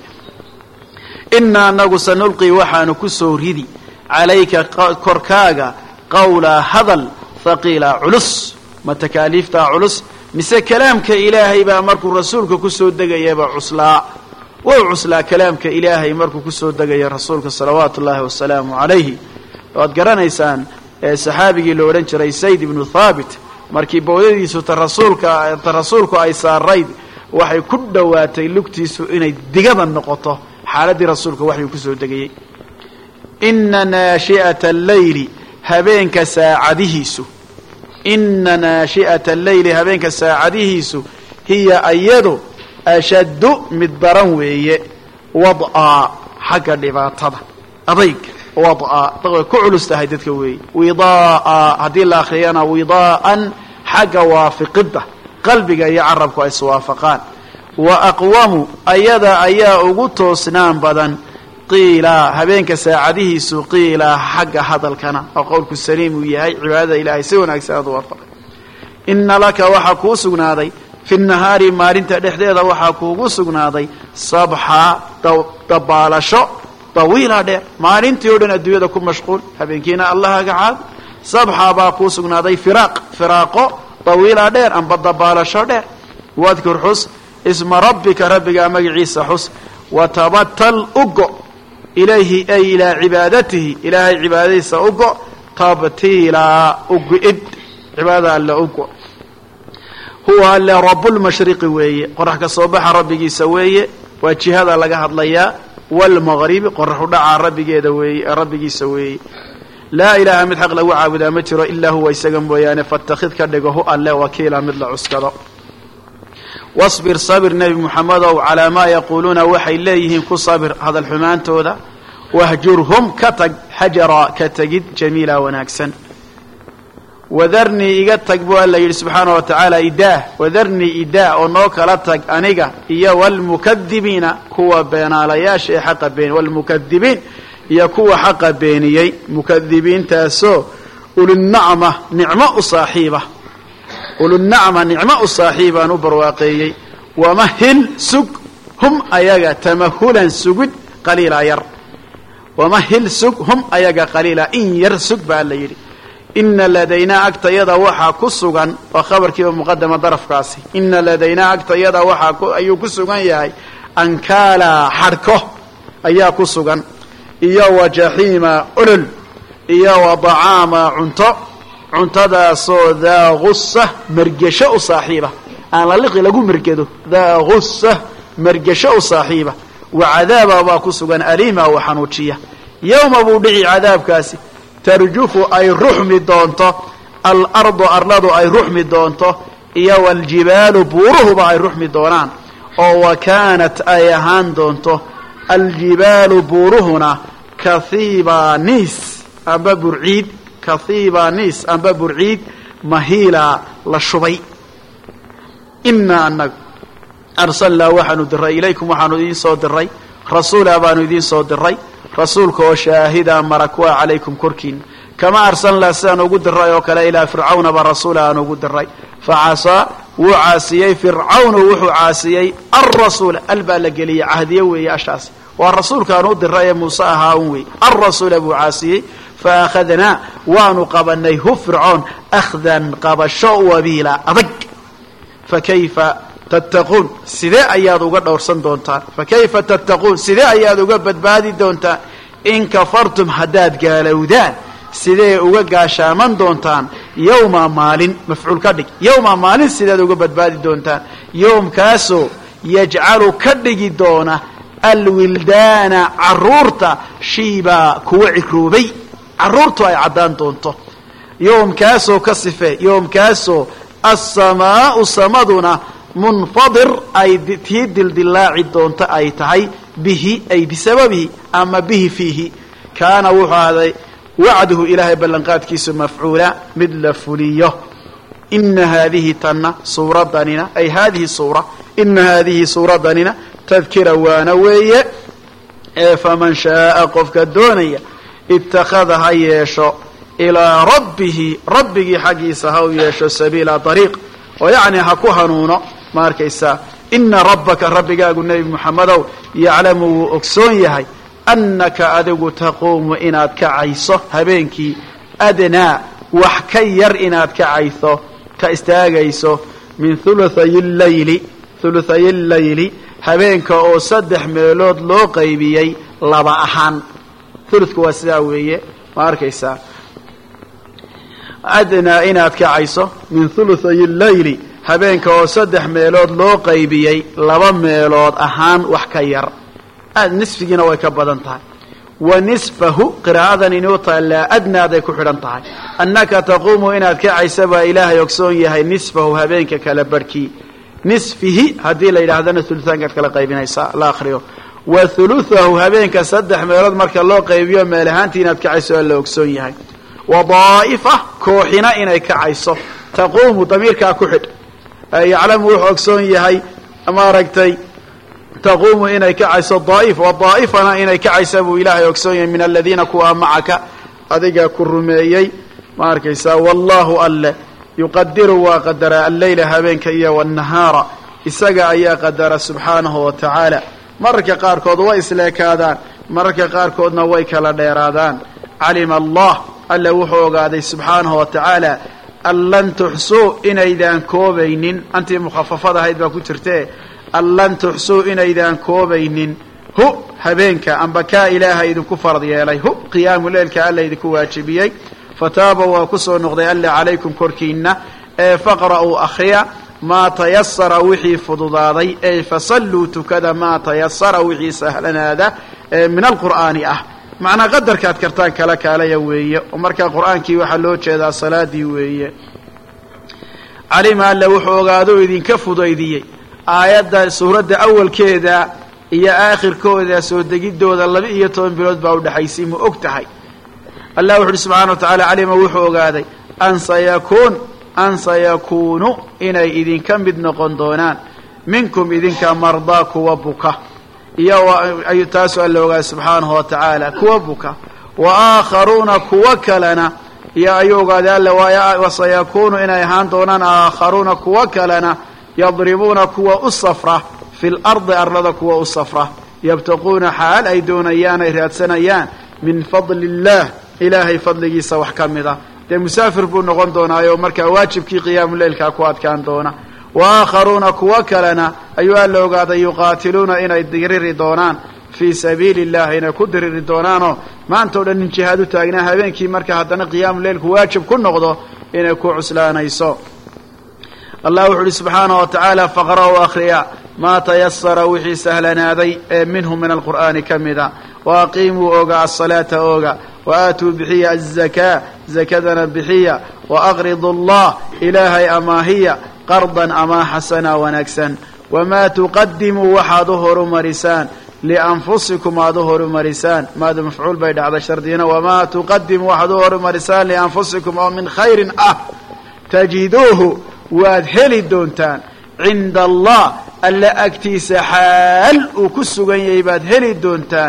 inaa anagu sanulqii waxaanu ku soo ridi calayka korkaaga qawlaa hadal haqiila culus ma takaaliiftaa culus mise kalaamka ilaahay baa markuu rasuulka ku soo degayaba cuslaa wou cuslaa kalaamka ilaahay markuu ku soo degaya rasuulka salawaatu ullaahi wasalaamu calayhi waad garanaysaan saxaabigii la odhan jiray sayd ibnu thaabit markii bowdadiisu ta rasuulka ta rasuulku ay saarayd waxay ku dhowaatay lugtiisu inay digada noqoto xaaladdii rasuulka waxyuu ku soo degayey ina naashi'ata alleyli habeenka saacadihiisu ina naashi'ata alleyli habeenka saacadihiisu hiya ayadu ashaddu mid daran weeye wad'aa xagga dhibaatada adayg wad'a way ku culus tahay dadka weeye widaa'a haddii la akhriyana widaa'an xagga waafiqidda qalbiga iyo carabku ay iswaafaqaan wa aqwamu ayada ayaa ugu toosnaan badan qiila habeenka saacadihiisu qiila xagga hadalkana oo qowlku saliim uu yahay cibaadada ilaahay si wanaagsan aad u waafaqay inna laka waxaa kuu sugnaaday fi nahaari maalinta dhexdeeda waxaa kuugu sugnaaday sabxa dabaalasho tawiila dheer maalintii o dhan adduunyada ku mashquul habeenkiina allahaga caab sabxa baa kuu sugnaaday firaaq firaaqo tawiila dheer amba dabaalasho dheer wadkur xus isma rabbika rabbigaa magaciisa xus watabatal ugo ilayhi ay ilaa cibaadatihi ilaahay cibaadadiisa ugo tabtiilaa ugu-id cibaadada alle ugo huwa alle rabbulmashriqi weeye qorax ka soo baxa rabbigiisa weeye waa jihada laga hadlayaa waalmaqribi qoraxu dhacaa rabbigeeda weeye rabbigiisa weeye laa ilaaha mid xaq lagu caabudaa ma jiro ilaa huwa isaga mooyaane fatakid ka dhigo hu alle wakiila mid la cuskado wasbir sabir nebi muxamedow calaa maa yaquuluuna waxay leeyihiin ku sabir hadal xumaantooda wahjurhum ka tag xajara ka tegid jamiila wanaagsan wadarnii iga tag buu alla yidhi subxaana wa tacaala idaah wadarnii idaa oo noo kala tag aniga iyo waalmukadibiina kuwa beenaalayaasha ee xaqa been waalmukadibiin iyo kuwa xaqa beeniyey mukadibiintaasoo ulunacma nicmo u saaxiiba ulunacma nicmo u saaxiibaan u barwaaqeeyey wamahil sug hum ayaga tamahulan sugid qaliila yar wamahil sug hum ayaga qaliila in yar sug baa alla yidhi ina ladaynaa agtayada waxaa ku sugan waa khabarkiiba muqadama darafkaasi ina ladaynaa agtayada waxaa ayuu ku sugan yahay ankaala xadhko ayaa ku sugan iyo wa jaxiima olol iyo wa dacaama cunto cuntadaasoo daa gusa mergesho u saaxiiba aan la liqi lagu mergedo daa gusa mergesho u saaxiiba wa cadaaba baa ku sugan aliima wa xanuujiya yowma buu dhici cadaabkaasi tarjufu ay ruxmi doonto alardu arladu ay ruxmi doonto iyo waljibaalu buuruhuba ay ruxmi doonaan oo wa kaanat ay ahaan doonto aljibaalu buuruhuna kahiibaaniis amba burciid kahiibaaniis amba burciid mahiila la shubay inaa anagu arsalnaa waxaanu diray ilaykum waxaanu idiin soo diray rasuula baanu idiin soo diray rasuulka oo shaahida marag waa calaykum korkiina kama arsalnaa sidaan ugu diray oo kale ilaa fircawnaba rasuula aan ugu diray facasaa wuu caasiyey fircawnu wuxuu caasiyey alrasuula al baa la geliyey cahdiye weeye ashaas waa rasuulkaan u diray ee muuse ahaa un wey alrasuula buu caasiyey faakhadnaa waanu qabanay hu fircoon akhdan qabasho wabiila adag fakayfa tattaquun sidee ayaad uga dhowrsan doontaan fakayfa tattaquun sidee ayaad uga badbaadi doontaan in kafartum haddaad gaalowdaan sidee uga gaashaaman doontaan yowma maalin mafcuul ka dhig yowma maalin sideed uga badbaadi doontaan yowmkaasoo yajcalu ka dhigi doona alwildaana caruurta shiibaa kuwa ciroobay caruurtu ay caddaan doonto yowmkaasoo ka sifee yowmkaasoo assamaau samaduna munfadir ay tii dildilaaci doonto ay tahay bihi ay bisababihi ama bihi fiihi kaana wuxuu ahaaday wacduhu ilaahay ballanqaadkiisu mafcuula mid la fuliyo ina haadihi tanna suuradanina ay haadihi suura ina haadihi suuradanina tadkira waana weeye ee faman shaaa qofka doonaya ittakhada ha yeesho ilaa rabbihi rabbigii xaggiisa ha u yeesho sabiila dariiq oo yacni ha ku hanuuno ma arkaysaa ina rabbaka rabbigaagu nebi moxamedow yaclamu wuu ogsoon yahay annaka adigu taquumu inaad kacayso habeenkii adnaa wax ka yar inaad kacayso ka istaagayso min huluthay llayli huluthay llayli habeenka oo saddex meelood loo qaybiyey laba ahaan huludku waa sidaa weeye ma arkaysaa adnaa inaad kacayso min huluthay llayli habeenka oo saddex meelood loo qaybiyey laba meelood ahaan wax ka yar nisfigiina way ka badan tahay wa nisfahu qiraa'adan inuu taallaa adnaaday ku xidhan tahay annaka taquumu inaad kacaysa baa ilaahay ogsoon yahay nisfahu habeenka kala barhkii nisfihi haddii la yidhaahdana hulutaankaad kala qaybinaysaa la akriyo wa huluthahu habeenka saddex meelood marka loo qaybiyo meel ahaantii inaad kacayso aa la ogsoon yahay wa daa'ifa kooxina inay kacayso taquumu damiirkaa ku xidh yaclamu wuxuu ogsoon yahay maaragtay taquumu inay kacayso daa'if wa daa'ifana inay kacaysa buu ilaahay ogsoon yahay min aladiina kuwa macaka adiga ku rumeeyey ma arkaysaa wallahu alle yuqadiru waa qadaraa alleyla habeenka iyo wاnnahaara isaga ayaa qadara subxaanahu wa tacaala mararka qaarkood way isleekaadaan mararka qaarkoodna way kala dheeraadaan calima allah alle wuxuu ogaaday subxaanahu wa tacaala an lan tuxsuu inaydaan koobaynin antii mukhafafad ahayd baa ku jirtee an lan tuxsuu inaydaan koobaynin hu habeenka amba kaa ilaaha idinku farad yeelay hu qiyaamu leylka alla idinku waajibiyey fataaba waa ku soo noqday alle calaykum korkiina ee faqra'uu akhriya maa tayasara wixii fududaaday ee fasalluu tukada maa tayasara wixii sahlanaada ee min alqur'aani ah macnaa qadarkaad kartaan kala kaalaya weeye oo markaa qur'aankii waxaa loo jeedaa salaadii weeye calima alle wuxuu ogaado idinka fudaydiyey aayadda suuradda awalkeeda iyo aakhirkooda soo degidooda laba iyo toban bilood baa udhexaysay ma og tahay allah wuxu uhi subxana wa tacala calima wuxuu ogaaday an sayakuun an sayakuunu inay idinka mid noqon doonaan minkum idinka mardaa kuwa buka iyo ayuu taasu alla ogaaday subxaanahu wa tacaala kuwa buka wa aakharuuna kuwa kalena iyo ayuu ogaaday alle wasayakuunu inay ahaan doonaan aakharuuna kuwa kalena yadribuuna kuwa u safra fi lardi arlada kuwa u safra yabtaquuna xaal ay doonayaan ay raadsanayaan min fadli illaah ilaahay fadligiisa wax ka mid a dee musaafir buu noqon doonaayo markaa waajibkii qiyaamu leylkaa ku adkaan doona wa aakharuuna kuwa kalena ayuu alla ogaaday yuqaatiluuna inay diriri doonaan fii sabiili illah inay ku diriri doonaanoo maanta o dhan nin jihaad u taagnaa habeenkii marka haddana qiyaamu leylku waajib ku noqdo inay ku cuslaanayso allah wuxu uhi subxaanaه wa tacaala faqra'uu akhriya maa tayasara wixii sahlanaaday ee minhu min alqur'aani ka mida waaqiimuu oga asalaata oga waaatuu bixiya aلzakaa zakadana bixiya waaqridu اllah ilaahay amaahiya qardan amaa xasana wanaagsan wamaa tuqadimuu waxaad u horumarisaan lianfusikum aad u horumarisaan maadu mafcuul bay dhacday shardigana wamaa tuqadimuu waxaad u horumarisaan lianfusikum oo min khayrin ah tajiduuhu waad heli doontaan cinda allah alla agtiisa xaal uu ku sugan yahay baad heli doontaan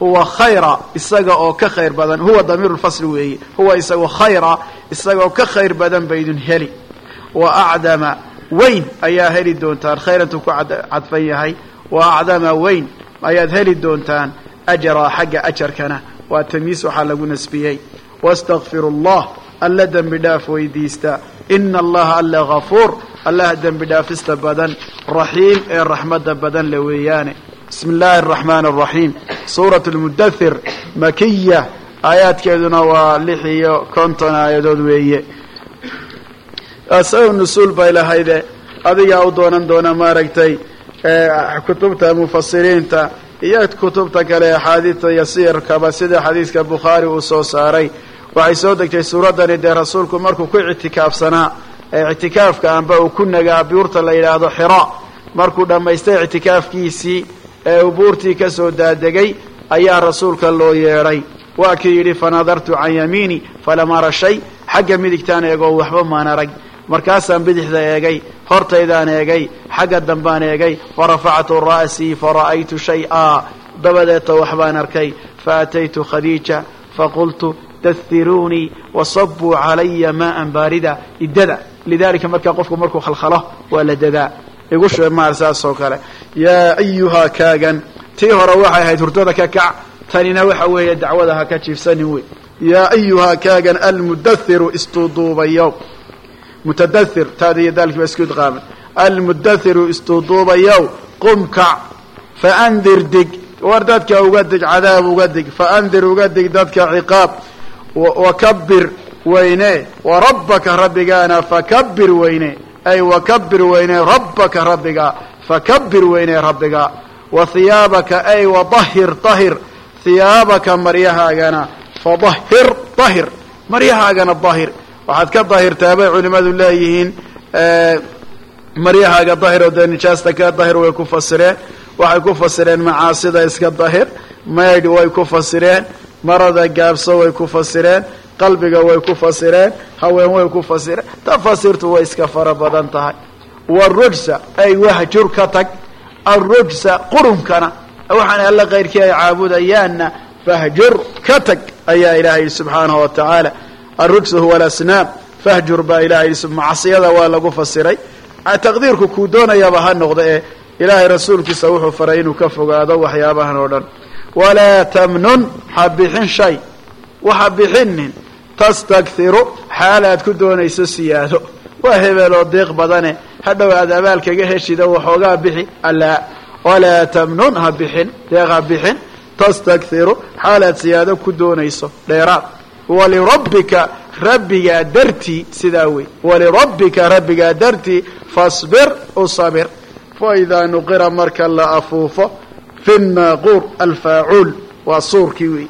huwa khayra isaga oo ka khayr badan huwa damiiru lfasli weeye huwa isagoo khayra isagoo ka khayr badan baydun heli wa acdama weyn ayaa heli doontaan khayrantu ku cadfan yahay wa acdama weyn ayaad heli doontaan ajraa xagga ajarkana waa tamiis waxaa lagu nasbiyey wastakfiru allah alla dembi dhaaf weydiista ina allaha alla gafuur allaha dembi dhaafista badan raxiim ee raxmadda badan le weeyaane bismi illaahi araxmaan araxiim suuratu lmudathir makiya aayaadkeeduna waa lix iyo konton aayadood weeye sabab nusuul bay lahayde adigaa u doonan doona maaragtay kutubta mufasiriinta iyo kutubta kale axaadiidta iyo siyarkaba sida xadiiska bukhaari uu soo saaray waxay soo degtay suuraddani dee rasuulku markuu ku ictikaafsanaa ee ictikaafka amba uu ku nagaa buurta la yidhaahdo xira markuu dhammaystay ictikaafkiisii ee uu buurtii ka soo daadegay ayaa rasuulka loo yeedhay waa kii yidhi fanadartu can yamiini falam ara shay xagga midigtaan eegoo waxba maan arag markaasaan bidixda eegay hortaydaan eegay xagga dambaan eegay farafactu ra'sii fara'aytu shay-a dabadeeta waxbaan arkay faataytu khadiija faqultu dahiruunii wasabuu calaya maaan baarida idada lidalika markaa qofku markuu khalkhalo waa la dadaa igu shee maar saas oo kale yaa ayuhaa kaagan tii hore waxay ahayd hurdada ka kac tanina waxa weeye dacwada ha ka jiifsanin wey yaa ayuhaa kaagan almudathiru istuuduubayo mutadathir taada iyo daalkii baa isku idqaaman almudathiru istuuduubayow qum kac faandir dig war dadka uga dig cadaab uga dig faandir uga dig dadka ciqaab wakabir weyne warabbaka rabbigaana fakabir weyne ay wakabir weyne rabbaka rabbiga fakabir weyne rabbiga wa hiyaabaka ay wadahir dahir hiyaabaka maryahaagana fadahir dahir maryahaagana dahir waxaad ka dahirtaa bay culimadu leeyihiin maryahaaga dahir oo dee nijaasta ka dahir way ku fasireen waxay ku fasireen macaasida iska dahir maydh way ku fasireen marada gaabso way ku fasireen qalbiga way ku fasireen haween way ku fasireen tafasiirtu way iska fara badan tahay warujsa ay wahjur ka tag arujsa qurunkana waxaan alla kayrkii ay caabudayaanna fahjur ka tag ayaa ilaahay subxaanahu wa tacaala arujsa huwa alasnaam fahjur baa ilahay macsiyada waa lagu fasiray taqdiirku kuu doonayaba ha noqda ee ilaahay rasuulkiisa wuxuu faray inuu ka fogaado waxyaabahan oo dhan walaa tamnun ha bixin shay waxa bixinin tastakhiru xaal aad ku doonayso siyaado waa hebel oo deeq badane hadhow aad abaalkaga heshida waxoogaa bixi allaa walaa tamnun ha bixin deeq ha bixin tastakhiru xaal aad siyaado ku doonayso dheeraad walirabbika rabbigaa dartii sidaa wey walirabbika rabbigaa dartii fasbir u sabir faidaa nuqira marka la afuufo fi naaquur alfaacuul waa suurkii wey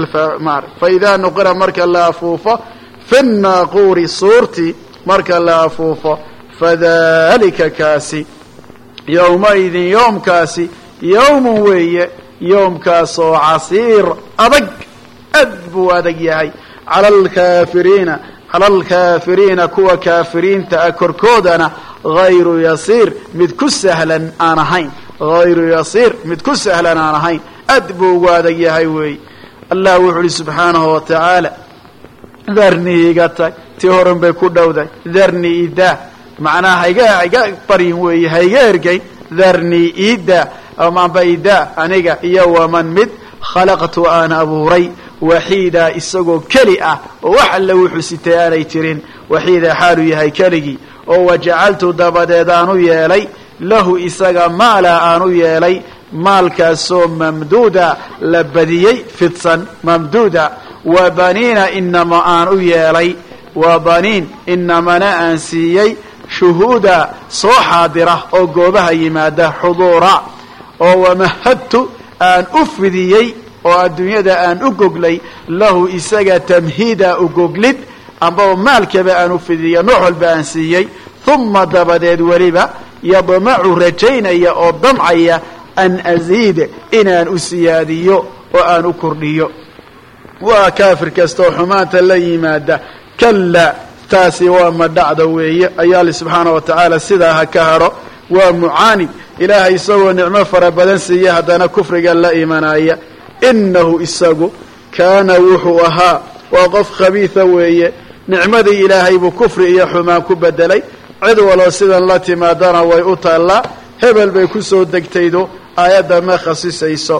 faidaa nuqira marka la afuufo fi naaquuri suurtii marka la afuufo fadalika kaasi yowmaidin yowmkaasi yowmun weeye yowmkaasoo casiir adag aad buu adag yahay cala alkaafiriina cala alkaafiriina kuwa kaafiriinta ah korkoodana hayru yasiir mid ku sahlan aan ahayn hayru yasiir mid ku sahlan aan ahayn aad buu ugu adag yahay weey allah wuxu uhi subxaanahu wa tacaala darnii iga tag tii horan bay ku dhowday darnii idaa macnaha haiga haiga baryin weeye haiga ergeyn darnii idaa amaanba idaa aniga iyo waman mid khalaqtu aan abuuray waxiidaa isagoo keli ah oo wax alle wuxuu sitay aanay jirin waxiidaa xaalu yahay keligii oo wajacaltu dabadeed aan u yeelay lahu isaga maala aan u yeelay maalkaasoo mamduuda la badiyey fidsan mamduuda wa baniina inama aan u yeelay wa baniin inamana aan siiyey shuhuuda soo xaadira oo goobaha yimaada xuduura oo wamahadtu aan u fidiyey oo adduunyada aan u goglay lahu isaga tamhiida u goglid amba maalkaba aan u fidiya nooc walba aan siiyey uma dabadeed weliba yadmacu rajaynaya oo damcaya an aziid inaan u siyaadiyo oo aan u kordhiyo waa kaafir kastaoo xumaanta la yimaada kalla taasi waa madhacda weeye ayaa li subxaana wa tacaala sidaa ha ka hadho waa mucaanid ilaahay isagoo nicmo fara badan siiya haddana kufriga la imanaya inahu isagu kaana wuxuu ahaa waa qof khabiisa weeye nicmadii ilaahay buu kufri iyo xumaan ku bedelay cid waloo sidan la timaadana way u taallaa hebel bay ku soo degtaydo aayadda ma khasisayso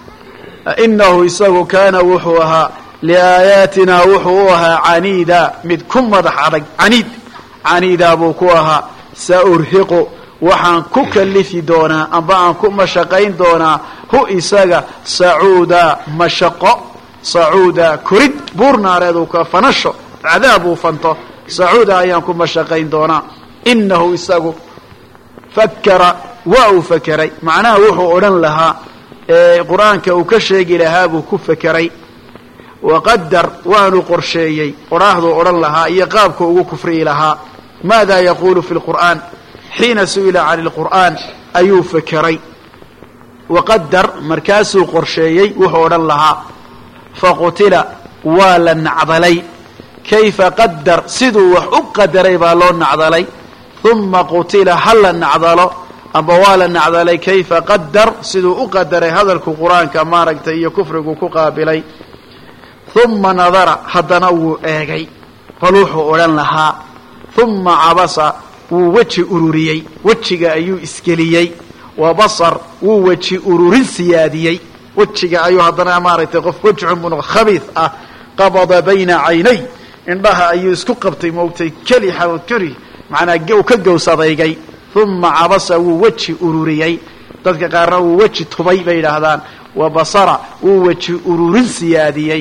inahu isagu kaana wuxuu ahaa liaayaatinaa wuxuu u ahaa caniida mid ku madax adag caniid caniidaa buu ku ahaa saurhiqu waxaan ku kalifi doonaa amba aan ku mashaqayn doonaa hu isaga sacuuda mashaqo sacuuda korid buur naareed uu ka fanasho cadaab uu fanto sacuuda ayaan ku mashaqayn doonaa inahu isagu fakara waa uu fakeray macnaha wuxuu odhan lahaa ee qur-aanka uu ka sheegi lahaa buu ku fakeray waqadar waanu qorsheeyey qoraahduu odhan lahaa iyo qaabka ugu kufriyi lahaa maada yaquulu fi lqur'aan xiina su'ila cani lqur'aan ayuu fakeray waqadar markaasuu qorsheeyey wuxuu odhan lahaa faqutila waa la nacdalay kayfa qadar siduu wax u qadaray baa loo nacdalay uma qutila ha la nacdalo amba waa la nacdalay kayfa qadar siduu u qadaray hadalku qur-aanka maaragtay iyo kufrigu ku qaabilay uma nadara haddana wuu eegay bal wuxuu odhan lahaa uma cabasa wuu weji ururiyey wejiga ayuu isgeliyey wa basar wuu weji ururin siyaadiyey wejiga ayuu haddana maaragtay qof weji xunbun khabiis ah qabada bayna caynay indhaha ayuu isku qabtay moogtay keli xawood keri macnaa uu ka gowsadaygay uma cabasa wuu weji ururiyey dadka qaarna wuu weji tubay bay yidhaahdaan wa basara wuu weji ururin siyaadiyey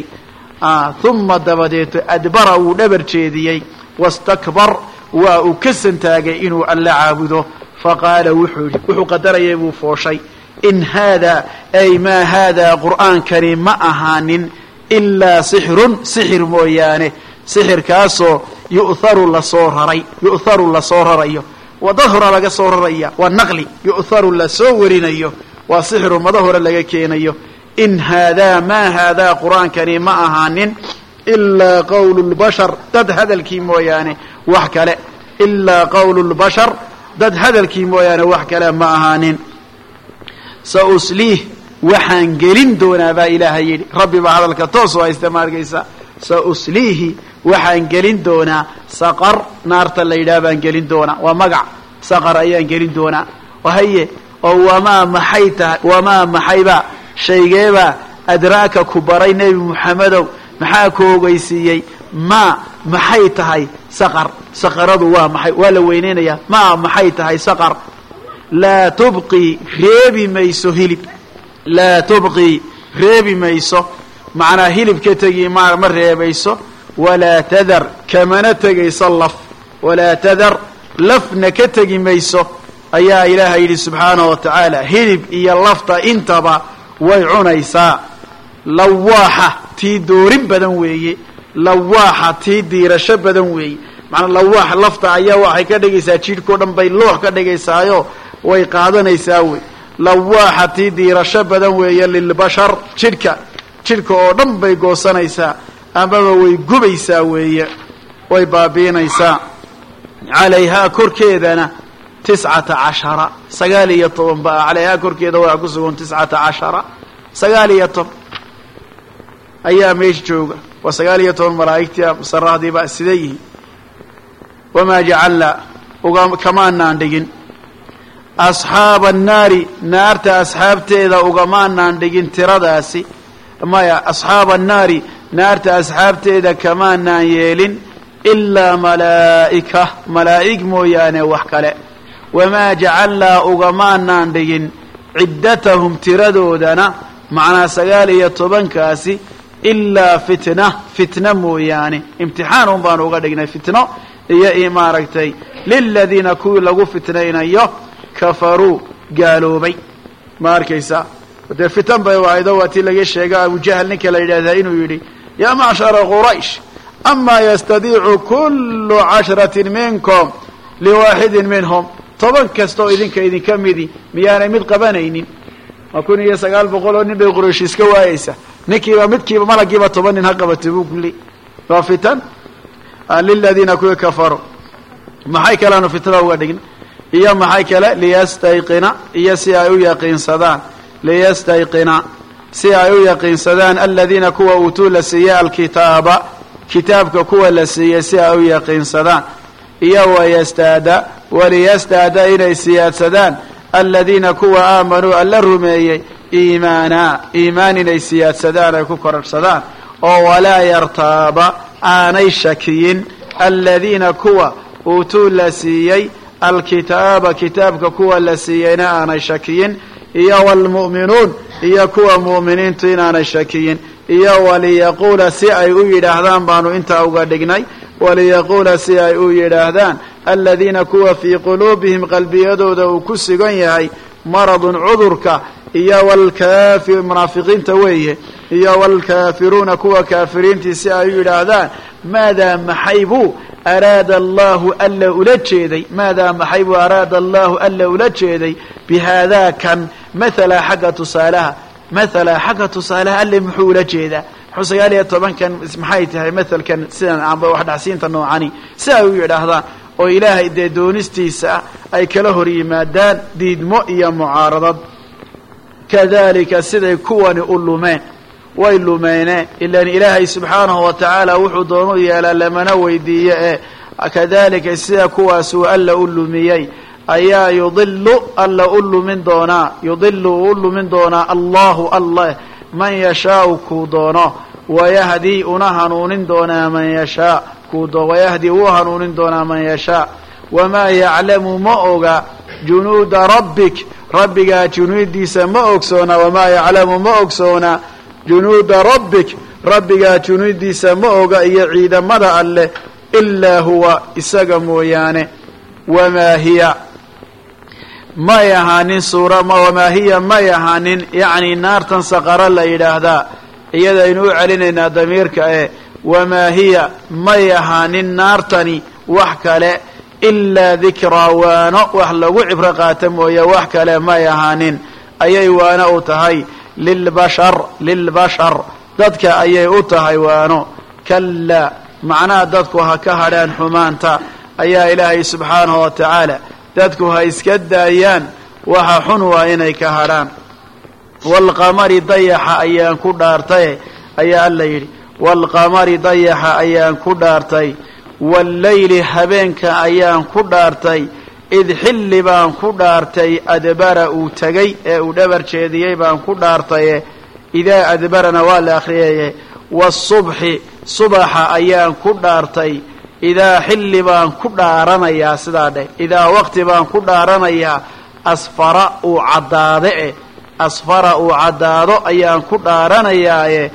uma dabadeeto adbara wuu dhabar jeediyey wastakbar waa uu ka santaagay inuu alla caabudo faqaala wuxuu yidhi wuxuu qadarayay buu fooshay in haadaa ay maa haadaa qur'aankani ma ahaanin ilaa sixirun sixir mooyaane sixirkaasoo yu'haru lasoo raray yu'haru lasoo rarayo wada hora laga soo raraya waa naqli yu'haru lasoo warinayo waa sixiru mada hore laga keenayo in haadaa maa haadaa qur-aankani ma ahaanin ilaa qawlu lbashar dad hadalkii mooyaane wax kale ilaa qawlu lbashar dad hadalkii mooyaane wax kale ma ahaanin sa usliih waxaan gelin doonaa baa ilaahay yidhi rabbi baa hadalka toos oo haysta ma arkaysa sa usliihi waxaan gelin doonaa saqar naarta la yidhaha baan gelin doonaa waa magac saqar ayaan gelin doonaa haye oo wamaa maxay tahay wamaa maxayba shaygeebaa adraaka ku baray nebi muxamedow maxaa ku ogeysiiyey maa maxay tahay saqar saqaradu waa maxay waa la weyneynayaa maa maxay tahay saqar laa tubqii reebi mayso hilib laa tubqii reebi mayso macnaa hilib ka tegi ma ma reebayso walaa tadar kamana tegayso laf walaa tadar lafna ka tegi mayso ayaa ilaahay yidhi subxaanahu wa tacaala hilib iyo lafta intaba way cunaysaa lawaaxa tii doorin badan weeye lawaaxa tii diirasho badan weeye macnaa lawaax lafta ayaa waxay ka dhigaysaa jidhkao dhan bay loox ka dhigaysaayo way qaadanaysaa wey lawaaxa tii diirasho badan weeye lilbashar jidhka jidhka oo dhan bay goosanaysaa amaba way gubaysaa weeye way baabiinaysaa calayhaa korkeedana tiscata cashara sagaal iyo toban ba calayhaa korkeeda waxaa ku sugan tiscata cashara sagaal iyo toban ayaa meesha jooga waa sagaal iyo toban malaa'igtii sarahdiiba sida yihiin wamaa jacalnaa uga kamaanaan dhigin asxaaba annaari naarta asxaabteeda ugamaanaan dhigin tiradaasi maya asxaaba annaari naarta asxaabteeda kamaanaan yeelin ilaa malaa'ika malaa'ig mooyaane wax kale wamaa jacalnaa ugamaanaan dhigin ciddatahum tiradoodana macnaa sagaal iyo tobankaasi ilaa fitna fitna mooyaane imtixaan un baanu uga dhignay fitno iyo maaragtay liladiina kuwii lagu fitnaynayo kafaruu gaaloobay ma arkaysaa dee fitan bay ahaydo waa tii laga sheega abujahal ninka la yidhaahdaa inuu yidhi yaa macshara quraysh amaa yastadiicu kullu cashratin minkum liwaaxidin minhum toban kastaoo idinka idinka midi miyaanay mid qabanaynin waa kun iyo sagaal boqol oo nin bay quraysh iska waayeysa ninkiiba midkiiba malagiiba toban nin ha qabatay buu kuli waa fitan liladiina kuwii kafaruu maxay kaleanu fitnada uga dhigna iyo maxay kale liyastayqina iyo si ay u yaqiinsadaan liyastayqina si ay u yaqiinsadaan aladiina kuwa uutuu la siiyey alkitaaba kitaabka kuwa la siiyey si ay u yaqiinsadaan iyo wayastaada waliyastaada inay siyaadsadaan aladiina kuwa aamanuu alla rumeeyey iimaana iimaan inay siyaadsadaan ay ku kororhsadaan oo walaa yartaaba aanay shakiyin aladiina kuwa uutuu la siiyey alkitaaba kitaabka kuwa la siiyeyna aanay shakiyin iyo waalmu'minuun iyo kuwa mu'miniintu inaanay shakiyin iyo waliyaquula si ay u yidhaahdaan baanu intaa uga dhignay waliyaquula si ay u yidhaahdaan aladiina kuwa fii quluubihim qalbiyadooda uu ku sugan yahay maradun cudurka iyo walkaafi munaafiqiinta weeye iyo waalkaafiruuna kuwa kaafiriintii si ay u yidhaahdaan maadaa maxay buu araada allahu alla ula jeeday maadaa maxay buu araada allahu alla ula jeeday bihaadaa kan mathala xagga tusaalaha mathala xagga tusaalaha alle muxuu ula jeedaa muxuu sagaal iyo tobankan maxay tahay mathalkan sidan amba wax dhacsiinta noocani si ay u yidhaahdaan oo ilaahay dee doonistiisa ay kala hor yimaadaan diidmo iyo mucaaradad kadalika siday kuwani u lumeen way lumeene ilaan ilaahay subxaanahu wa tacaala wuxuu doonu yeelaa lamana weydiiye ee kadalika sida kuwaasuu alla u lumiyey ayaa yudilu alla u lumin doonaa yudilu uu u lumin doonaa allahu allah man yashaau kuu doono wayahdi una hanuunin doonaa man yashaa kuu doo wayahdi uu hanuunin doonaa man yashaa wamaa yaclamu ma oga junuuda rabbik rabbigaa junuudiisa ma ogsoona wamaa yaclamu ma ogsoona junuuda rabbik rabbigaa junuudiisa ma oga iyo ciidamada alleh ilaa huwa isaga mooyaane wamaa hiya may ahaanin suura wamaa hiya may ahaanin yacni naartan saqaro la yidhaahdaa iyadaynu u celinaynaa damiirka ee wamaa hiya may ahaanin naartani wax kale ilaa dikraa waano wax lagu cibro qaata mooye wax kale may ahaanin ayay waano u tahay lilbashar lilbashar dadka ayay u tahay waano kallaa macnaha dadku ha ka hadhaan xumaanta ayaa ilaahay subxaanahu wa tacaala dadku ha iska daayaan waxa xun waa inay ka hadhaan waalqamari dayaxa ayaan ku dhaartay ayaa alla yidhi waalqamari dayaxa ayaan ku dhaartay waallayli habeenka ayaan ku dhaartay id xilli baan ku dhaartay adbara uu tegay ee uu dhabar jeediyey baan ku dhaartaye idaa adbarana waa la akriyaye waasubxi subaxa ayaan ku dhaartay idaa xilli baan ku dhaaranayaa sidaa dheh idaa waqti baan ku dhaaranayaa asfara uu caddaade e asfara uu caddaado ayaan ku dhaaranayaaye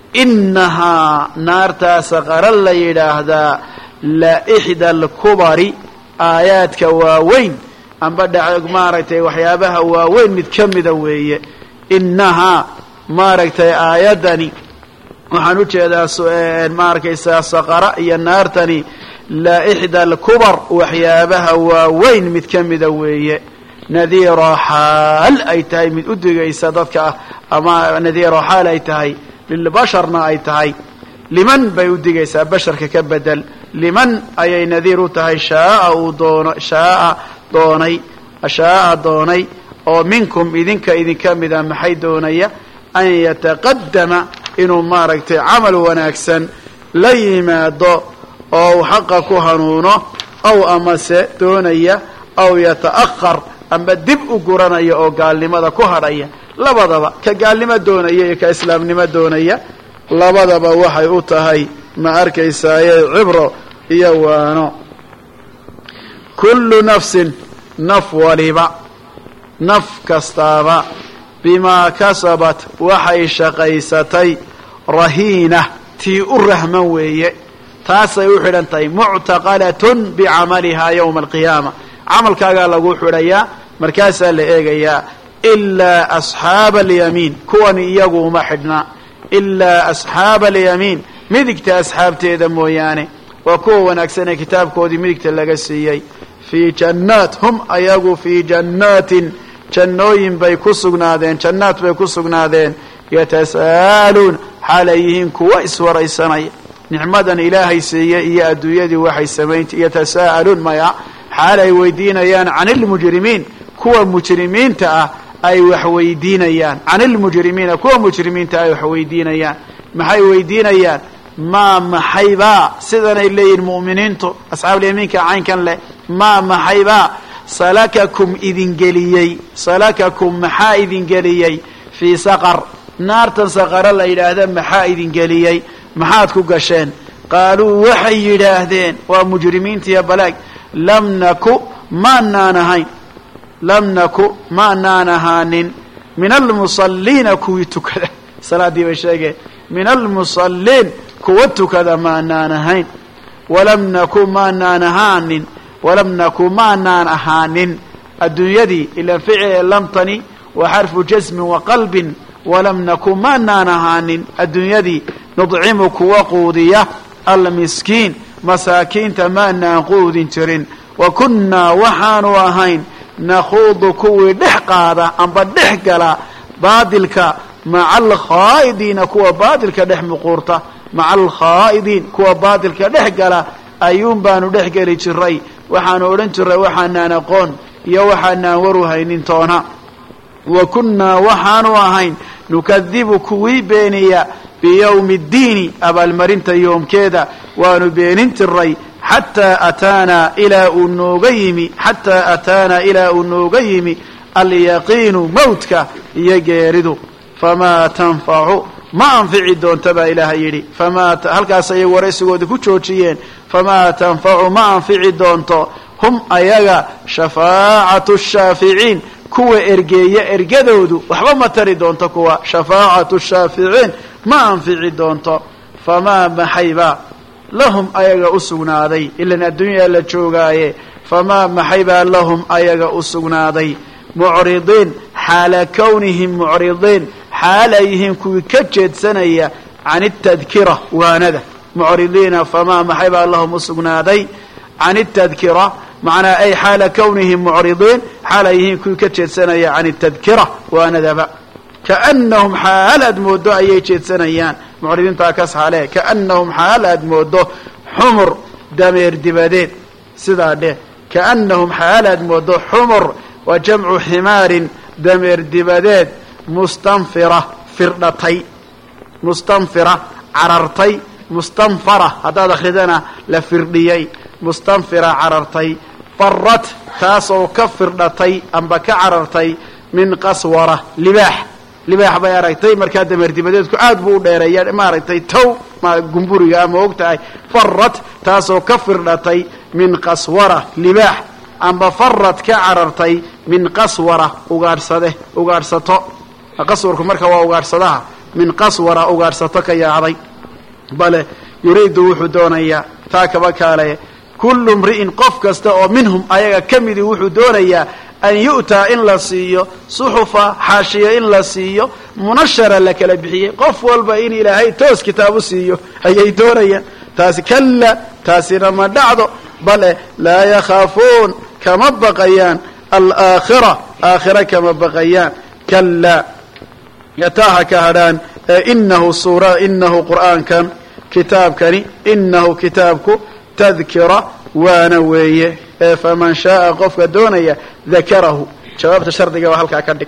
innahaa naartaa saqara la yidhaahdaa la ixda alkubari aayaadka waaweyn amba dha maaragtay waxyaabaha waaweyn mid ka mida weeye innahaa maaragtay aayaddani waxaan u jeedaa maaragtaysaa saqara iyo naartani la ixda alkubar waxyaabaha waaweyn mid ka mida weeye nadiira xaal ay tahay mid u digaysa dadka ah ama nadiira xaal ay tahay lilbasharna ay tahay liman bay u digaysaa basharka ka bedel liman ayay nadiir u tahay shaaa uu doono shaaa doonay shaaa doonay oo minkum idinka idinka mida maxay doonaya an yataqadama inuu maaragtay camal wanaagsan la yimaado oo uu xaqa ku hanuuno aw amase doonaya aw yata'akhar amba dib u guranaya oo gaalnimada ku hadhaya labadaba ka gaalnimo doonaya iyo ka islaamnimo doonaya labadaba waxay u tahay ma arkaysaaye cibro iyo waano kullu nafsin naf waliba naf kastaaba bimaa kasabat waxay shaqaysatay rahiina tii u rahman weeye taasay u xidhan tahay muctaqalatun bicamalihaa yowma alqiyaama camalkaagaa lagu xidhayaa markaasaa la eegayaa ilaa asxaaba alyamiin kuwani iyagu uma xidhnaa ilaa asxaaba alyamiin midigta asxaabteeda mooyaane waa kuwa wanaagsan ee kitaabkoodii midigta laga siiyey fii jannaat hum ayagu fii jannaatin jannooyin bay ku sugnaadeen jannaat bay ku sugnaadeen yatasa'aaluun xaalay yihiin kuwa iswaraysanaya nicmadan ilaahay siiyey iyo adduunyadii waxay samaynta yatasa'aaluun maya xaalay weydiinayaan can ilmujrimiin kuwa mujrimiinta ah ay wax weydiinayaan can ilmujrimiina kuwa mujrimiinta ay wax weydiinayaan maxay weydiinayaan maa maxaybaa sidanay leeyihin mu'miniintu asxaabulyamiinka caynkan leh maa maxaybaa salakakum idin geliyey salakakum maxaa idin geliyey fii saqar naartan saqara la yidhaahda maxaa idin geliyey maxaad ku gasheen qaaluu waxay yidhaahdeen waa mujrimiintiiyo balaag lam naku maanaan ahayn lam naku maanaan ahaanin min almusalliina kuwii tukada salaaddii bay sheegeen min almusalliin kuwa tukada maanaan ahayn walam naku maanaan ahaanin walam naku maanaan ahaanin adduunyadii ila ficile lamtani wa xarfu jasmin wa qalbin walam naku maanaan ahaanin adduunyadii nudcimu kuwa quudiya almiskiin masaakiinta maanaan quudin jirin wa kunnaa waxaanu ahayn nakhuudu kuwii dhex qaada amba dhex gala baadilka maca alkhaa'idiina kuwa baadilka dhex muquurta maca alkhaa'idiin kuwa baadilka dhex gala ayuun baanu dhex geli jiray waxaanu odhan jiray waxaanaan aqoon iyo waxaanaan waru haynin toona wa kunnaa waxaanu ahayn nukadibu kuwii beeniya biyawmi ddiini abaalmarinta yoomkeeda waanu beenin jiray xataa ataanaa ilaa uu nooga yimi xataa ataanaa ilaa uu nooga yimi alyaqiinu mawtka iyo geeridu famaa tanfacu ma anfici doonta baa ilaahay yidhi famaa halkaas ayay waraysigooda ku joojiyeen famaa tanfacu ma anfici doonto hum ayaga shafaacatu shaaficiin kuwa ergeeya ergadoodu waxba ma tari doonto kuwa shafaacatu shaaficiin ma anfici doonto famaa maxaybaa lahum ayaga u sugnaaday ilan adduunyaa la joogaaye famaa maxaybaa lahum ayaga u sugnaaday mucridiin xaala kownihim mucridiin xaal ay yihiin kuwii ka jeedsanaya can atadkira waanada mucridiina famaa maxaybaa lahum u sugnaaday can atadkira macnaa ay xaala kownihim mucridiin xaal ay yihiin kuwii ka jeedsanaya can atadkira waanadaba kaanahum xaal aad moodo ayay jeedsanayaan mucridiintaa kas hale kaanahum xaal aad moodo xumur dameer dibadeed sidaa dheh kaanahum xaal aad moodo xumur waa jamcu ximaarin dameer dibadeed mustanfira firdhatay mustanfira carartay mustanfara haddaad akridana la firdhiyey mustanfira carartay farat taasoo ka firdhatay amba ka carartay min qaswara libaax libaax bay aragtay markaa dameer dibadeedku aad buu u dheereeya maaragtay tow ma gumburiga ama og tahay farat taasoo ka firdhatay min qaswara libaax amba farad ka carartay min qaswara ugaadhsade ugaadhsato qaswarku marka waa ugaadhsadaha min qaswara ugaadhsato ka yaacday bale yuriidu wuxuu doonayaa taa kaba kaale kullu mri'in qof kasta oo minhum ayaga ka midi wuxuu doonayaa an yu'taa in la siiyo suxufa xaashiya in la siiyo munashara la kala bixiyey qof walba in ilaahay toos kitaab u siiyo ayay doonayaan taasi kalla taasina ma dhacdo bale laa yakhaafuun kama baqayaan alaakhira aakhira kama baqayaan kallaa yataaha ka hadhaan inahu suura inahu qur'aankan kitaabkani inahu kitaabku tadkira waana weeye ee faman shaaa qofka doonaya dakarahu jawaabta shardiga waa halkaa ka dhig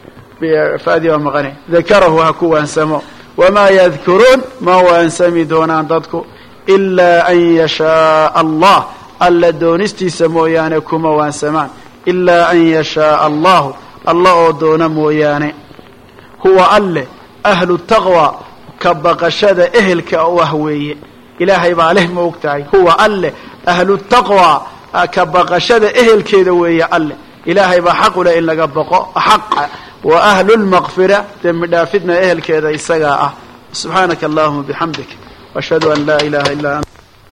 faadi waa maqane dakarahu ha ku waansamo wamaa yadkuruun ma waansami doonaan dadku ilaa an yashaaa allah alla doonistiisa mooyaane kuma waansamaan ilaa an yashaaa allahu alla oo doona mooyaane huwa alle ahlu taqwa ka baqashada ehelka u ah weeye ilaahay baa leh ma og tahay huwa alle ahlu taqwa ka baqashada ehelkeeda weeye alle ilaahay baa xaq u leh in laga baqo xaqa wa ahlu lmaqfira dembi dhaafidna ehelkeeda isagaa ah subxaanaka allahuma bixamdik ashhadu an laa ilaha illa anta